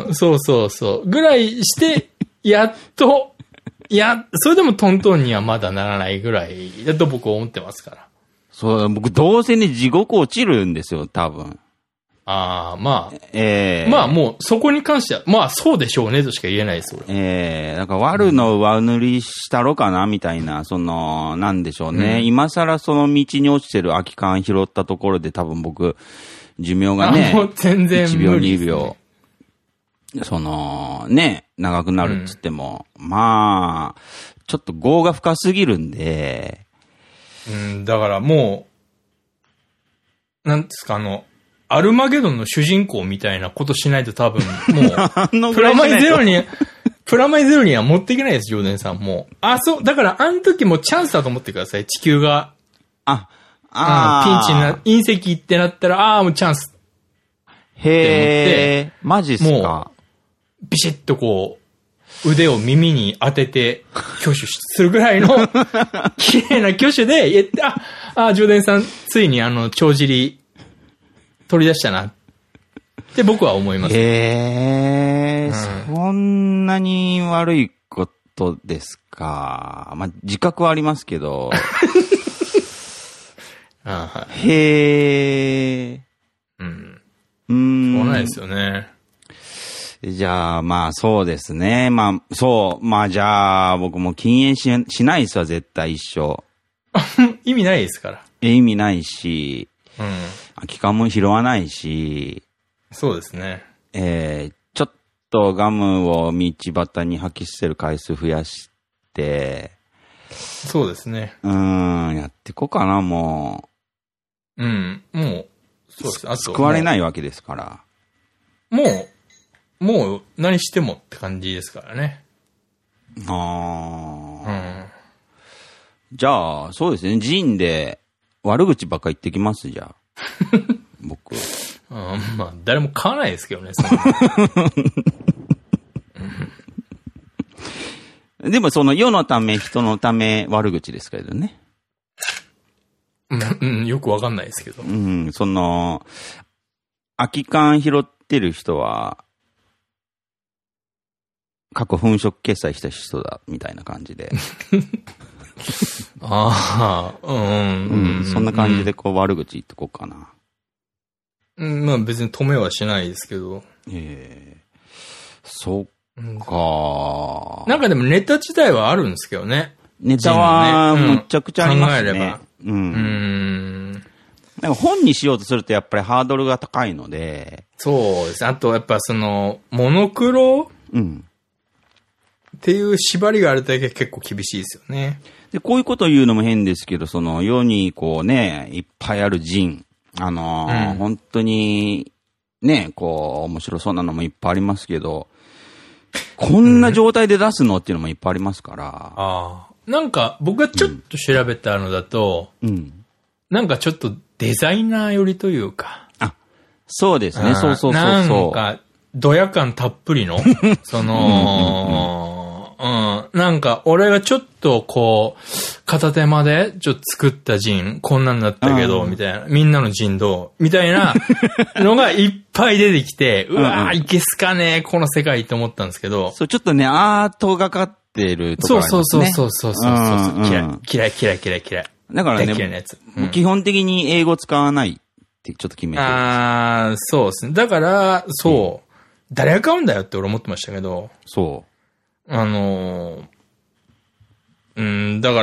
そうそうそう。ぐらいして、やっと、いや、それでもトントンにはまだならないぐらいだと僕は思ってますから。 そう、僕どうせね、地獄落ちるんですよ、多分。 ああ、まあ。 ええー。 まあもう、そこに関しては、まあそうでしょうねとしか言えないです、俺。 ええー、なんか悪の上塗りしたろかな、みたいな、その、なんでしょうね。うん、今更その道に落ちてる空き缶拾ったところで多分僕、寿命がね、 もう全然無理、ね。いちびょうにびょう、その、ね、長くなるっつっても、うん、まあ、ちょっと業が深すぎるんで。 うん、だからもう、なんですか、あの、アルマゲドンの主人公みたいなことしないと多分、もう、プラマイゼロに、プラマイゼロには持っていけないです、ジョーデンさんも。あ、そう、だからあの時もチャンスだと思ってください、地球が。 あ、 ああ。ピンチな、隕石ってなったら、ああ、もうチャンス。 へえ、マジっすか。もう、ビシッとこう、腕を耳に当てて、挙手するぐらいの、綺麗な挙手で、あ、あ、ジョーデンさん、ついにあの、帳尻、取り出したな。って僕は思います。 へえ、うん、そんなに悪いことですか。まあ、自覚はありますけど。 ああ、はい、 へえ。 うん。 うん。 しょうがないですよね。 じゃあ、まあそうですね。まあ、そう。まあじゃあ、僕も禁煙し、しないですわ、絶対一生。 意味ないですから。 意味ないし。 うん。 空き缶も拾わないし。 そうですね。 えー、ちょっとガムを道端に吐き捨てる回数増やして。 そうですね。 うーん、やっていこうかな、もう。うん、もう、そうです。あと救われないわけですから。 もう、もう何してもって感じですからね。 ああ。 うん。 じゃあ、そうですね。ジンで悪口ばっか言ってきます、じゃあ。僕。 うん、まあ、誰も買わないですけどね、そうん、でも、その世のため、人のため、悪口ですけどね。 うん、よくわかんないですけど。 うん、その、空き缶拾ってる人は、過去粉飾決済した人だ、みたいな感じで。 ああ、うん、 うん。そんな感じでこう悪口言ってこうかな。 うん、まあ別に止めはしないですけど。 ええー、そっか、 うん。なんかでもネタ自体はあるんですけどね。 ネタは、むちゃくちゃありますね。 考えれば。 うん。うんなんか本にしようとするとやっぱりハードルが高いので。 そうです。あとやっぱその、モノクロうん。 っていう縛りがあるだけ結構厳しいですよね。 で、こういうことを言うのも変ですけど、その世にこうね、いっぱいあるジン、あのーうん、本当にね、こう面白そうなのもいっぱいありますけど、こんな状態で出すのっていうのもいっぱいありますから。ああ。なんか僕がちょっと調べたのだと、うん、なんかちょっとデザイナー寄りというか。 あ、そうですね。そうそうそうそう。 なんか、ドヤ感たっぷりの、その、うん。なんか、俺がちょっとこう、片手間でちょっと作ったジン、こんなんだったけど、みたいな。みんなのジンどうみたいなのがいっぱい出てきて、うわぁ、いけすかねこの世界って思ったんですけど。 そう、ちょっとね、アートがかってるところありますね。 そうそうそうそうそうそう、うんうん。嫌い、嫌い、嫌い、嫌い、嫌い。 だからね、嫌いなやつ、うん、基本的に英語使わないってちょっと決めてる。 ああ、そうですね。だから、そう、うん、誰が買うんだよって俺思ってましたけど。 そう。 あのー、うん、だから、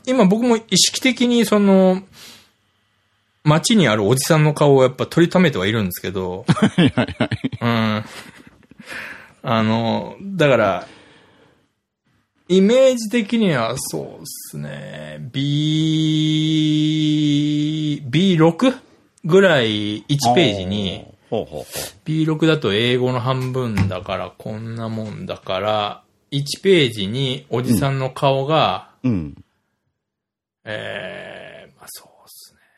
今僕も意識的にその、街にあるおじさんの顔をやっぱ取りためてはいるんですけど、はいはいはい。うん。あの、だから、イメージ的にはそうですね、B、ビーろく ぐらいいちページに、ほうほうほう ビーろく だと英語の半分だからこんなもんだからいちページにおじさんの顔が、うんうん、えー、まあそうっすね。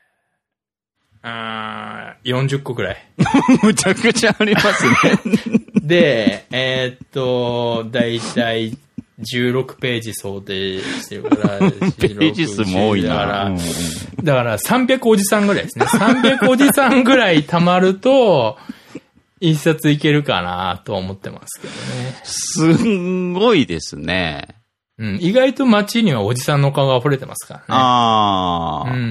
あー、よんじゅっこくらい。 むちゃくちゃありますね。 で、えー、っと、だいたいじゅうろくページ想定してるから、ページ数も多いな。 だから、うんうん、だからさんびゃくおじさんぐらいですね。さんびゃくおじさんぐらい溜まると、一冊いけるかなと思ってますけどね。 すんごいですね。 うん。意外と街にはおじさんの顔が溢れてますからね。 ああ。うん。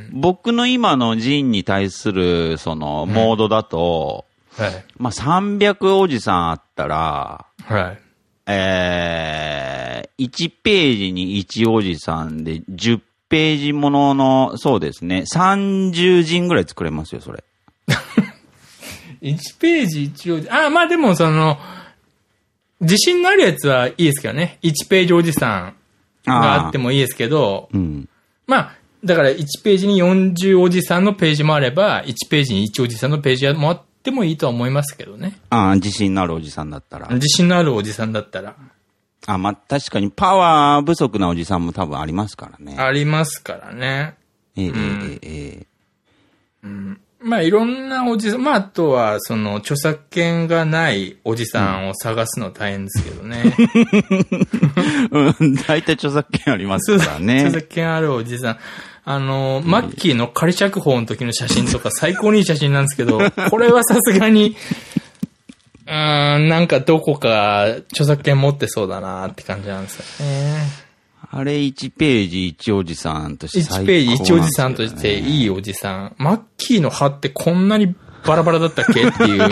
僕の今のジンに対する、その、モードだと、うん、はい。まあ、さんびゃくおじさんあったら、はい。えー、いちページにいちおじさんでじゅっページものの、そうですね、さんじゅうジンぐらい作れますよ、それ。 いちページいちおじ、あ、まあでもその、自信のあるやつはいいですけどね。いちページおじさんがあってもいいですけど、うん、まあ、だからいちページによんじゅうおじさんのページもあれば、いちページにいちおじさんのページもあって、でもいいとは思いますけどね。 ああ、自信のあるおじさんだったら。 自信のあるおじさんだったら。 あ、まあ、確かにパワー不足なおじさんも多分ありますからね。 ありますからね。 ええ、うん、ええ、ええ。 うん。まあ、いろんなおじさん、まあ、あとは、その、著作権がないおじさんを探すの大変ですけどね。 うん、大体著作権ありますからね。 著作権あるおじさん。あの、マッキーの仮釈放の時の写真とか最高にいい写真なんですけど、これはさすがに、うーん、なんかどこか著作権持ってそうだなって感じなんですよね。 あれいちページいちおじさんとして最高なんですよね。いちページいちおじさんとしていいおじさん。マッキーの歯ってこんなにバラバラだったっけっていう。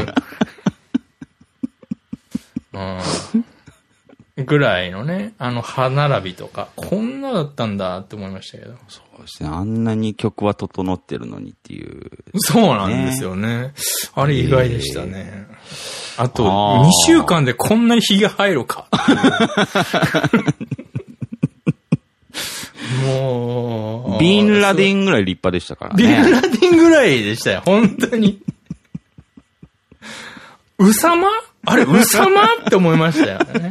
うんぐらいのね、あの歯並びとか、こんなだったんだって思いましたけど。 そうですね。あんなに曲は整ってるのにっていう、ね。 そうなんですよね。あれ意外でしたね。えー、あと、にしゅうかんでこんなに日が入るか。もう。 ビンラディンぐらい立派でしたからね。 ビンラディンぐらいでしたよ。本当に。うさまあれ、うさまって思いましたよね。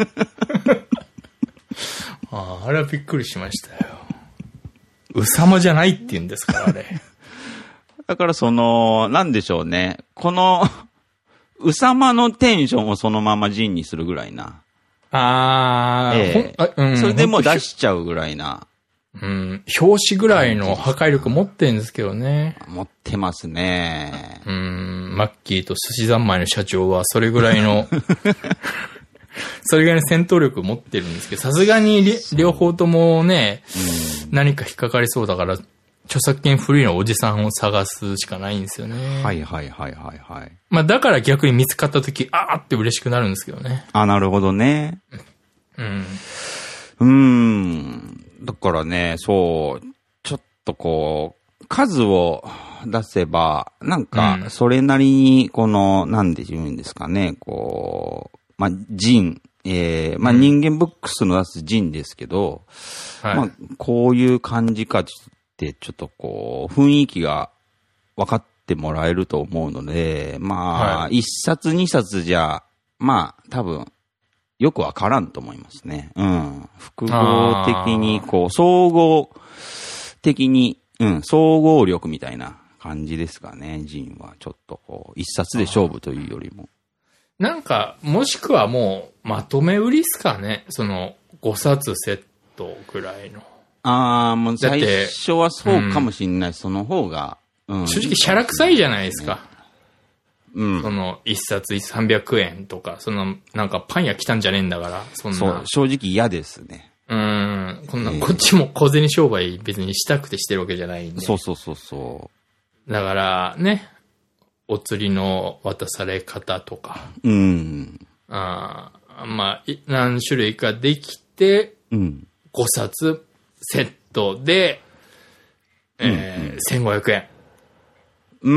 ああ、あれはびっくりしましたよ。うさまじゃないって言うんですから、あれ。 だからその、なんでしょうね。この、うさまのテンションをそのままジンにするぐらいな。 あー、 ええ、うん、それでもう出しちゃうぐらいな。 うん。表紙ぐらいの破壊力持ってるんですけどね。 持ってますね。 うん。マッキーと寿司三昧の社長はそれぐらいの、それぐらいの戦闘力持ってるんですけど、さすがに両方ともね、うん、何か引っかかりそうだから、著作権フリーのおじさんを探すしかないんですよね。 はいはいはいはいはい。 まあだから逆に見つかったとき、あーって嬉しくなるんですけどね。 あ、なるほどね。 うん。 うーん。だからね、そう、ちょっとこう、数を出せば、なんか、それなりに、この、なんで言うんですかね、こう、まあ、ジン、 えー、まあ人間ブックスの出すジンですけど、はい、まあこういう感じかってちょっとこう雰囲気が分かってもらえると思うので、まあ一、はい、冊二冊じゃまあ多分よく分からんと思いますね。うん。複合的にこう総合的に、うん、総合力みたいな感じですかね。ジンはちょっとこう一冊で勝負というよりも。 なんか、もしくはもう、まとめ売りっすかね。その、ごさつセットぐらいの。 ああ、もう最初はそうかもしんない。うん、その方が、 うん。正直、シャラ臭いじゃないですか。うん。その、一冊さんびゃくえんとか、その、なんかパン屋来たんじゃねえんだから、そんな。 そう、正直嫌ですね。 うん。こんな、えー、こっちも小銭商売別にしたくてしてるわけじゃないんで。 そうそうそうそう。 だから、ね。お釣りの渡され方とか。 うん。 あまあ、何種類かできて、うん、ごさつセットで、えーうん、せんごひゃくえん。 うん、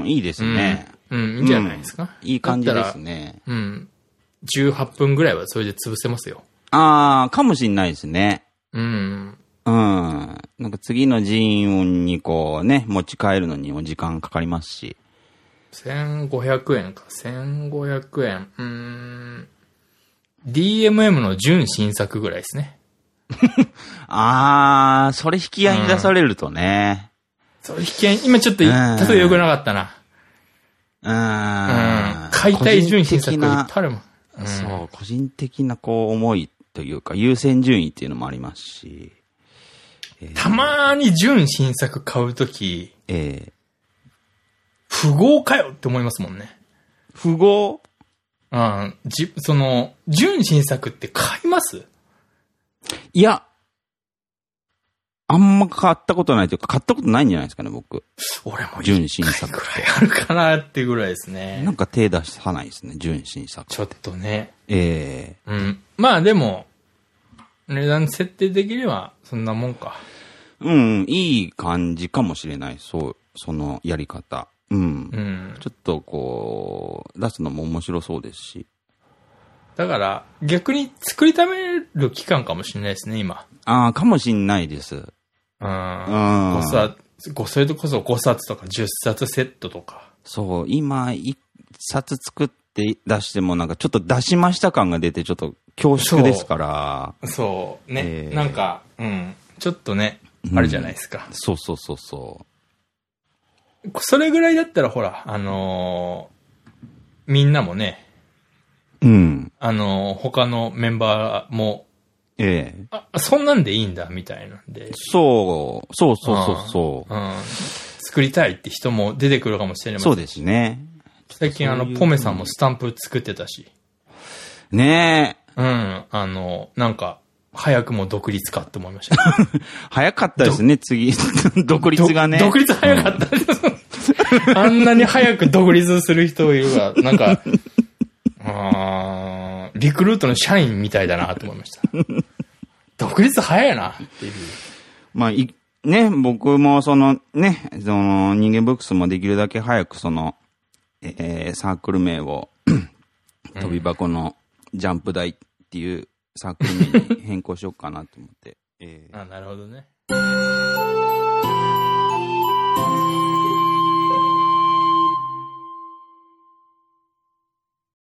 いいですね。 うん、うん、いいんじゃないですか。 うん、いい感じですね。 うん。じゅうはっぷんぐらいはそれで潰せますよ。 ああ、かもしんないですね。 うん。 うん。なんか次の寺院にこうね、持ち帰るのにも時間かかりますし。 せんごひゃくえんか。せんごひゃくえん。うーん。ディーエムエム の純新作ぐらいですね。 あー、それ引き合いに出されるとね。 うん、それ引き合い、今ちょっと、例え良くなかったな。 うん。うん。 解体純新作がいっぱいあるもん。 うん、そう、個人的なこう思いというか、優先順位っていうのもありますし。 えー、たまーに純新作買うとき、 えー符号かよって思いますもんね。 符号？ うん。じ、その、純新作って買います？ いや、あんま買ったことないというか、買ったことないんじゃないですかね、僕。 俺も純新作。 ぐらいあるかなってぐらいですね。 なんか手出さないですね、純新作。 ちょっとね。 ええー。うん。まあでも、値段設定できれば、そんなもんか。 うん、いい感じかもしれない。そう、そのやり方。うん。うん、ちょっとこう、出すのも面白そうですし。 だから、逆に作りためる期間かもしれないですね、今。 ああ、かもしんないです。うん。 うん。ごさつ、それこそごさつとかじゅっさつセットとか。 そう、今、いっさつ作って出してもなんかちょっと出しました感が出てちょっと恐縮ですから。 そう。そうね、えー。なんか、うん。ちょっとね、あるじゃないですか。 うん、そうそうそうそう。 それぐらいだったらほら、あのー、みんなもね、 うん。 あのー、他のメンバーも、 ええ。 あ、そんなんでいいんだ、みたいなんで。 そう、そうそうそうそう、 うん。うん。作りたいって人も出てくるかもしれない。 そうですね。 最近あの、ポメさんもスタンプ作ってたし。 ねえ。 うん。あの、なんか、早くも独立かって思いました。 早かったですね、次。独立がね。 独立早かったです。あんなに早く独立する人いるが、なんか、あリクルートの社員みたいだなと思いました。独立早いなっていう。 まあ、い、ね、僕もそのね、その人間ブックスもできるだけ早くその、えー、サークル名を、飛び箱のジャンプ台っていうサークル名に変更しようかなと思って。 えー、あ、なるほどね。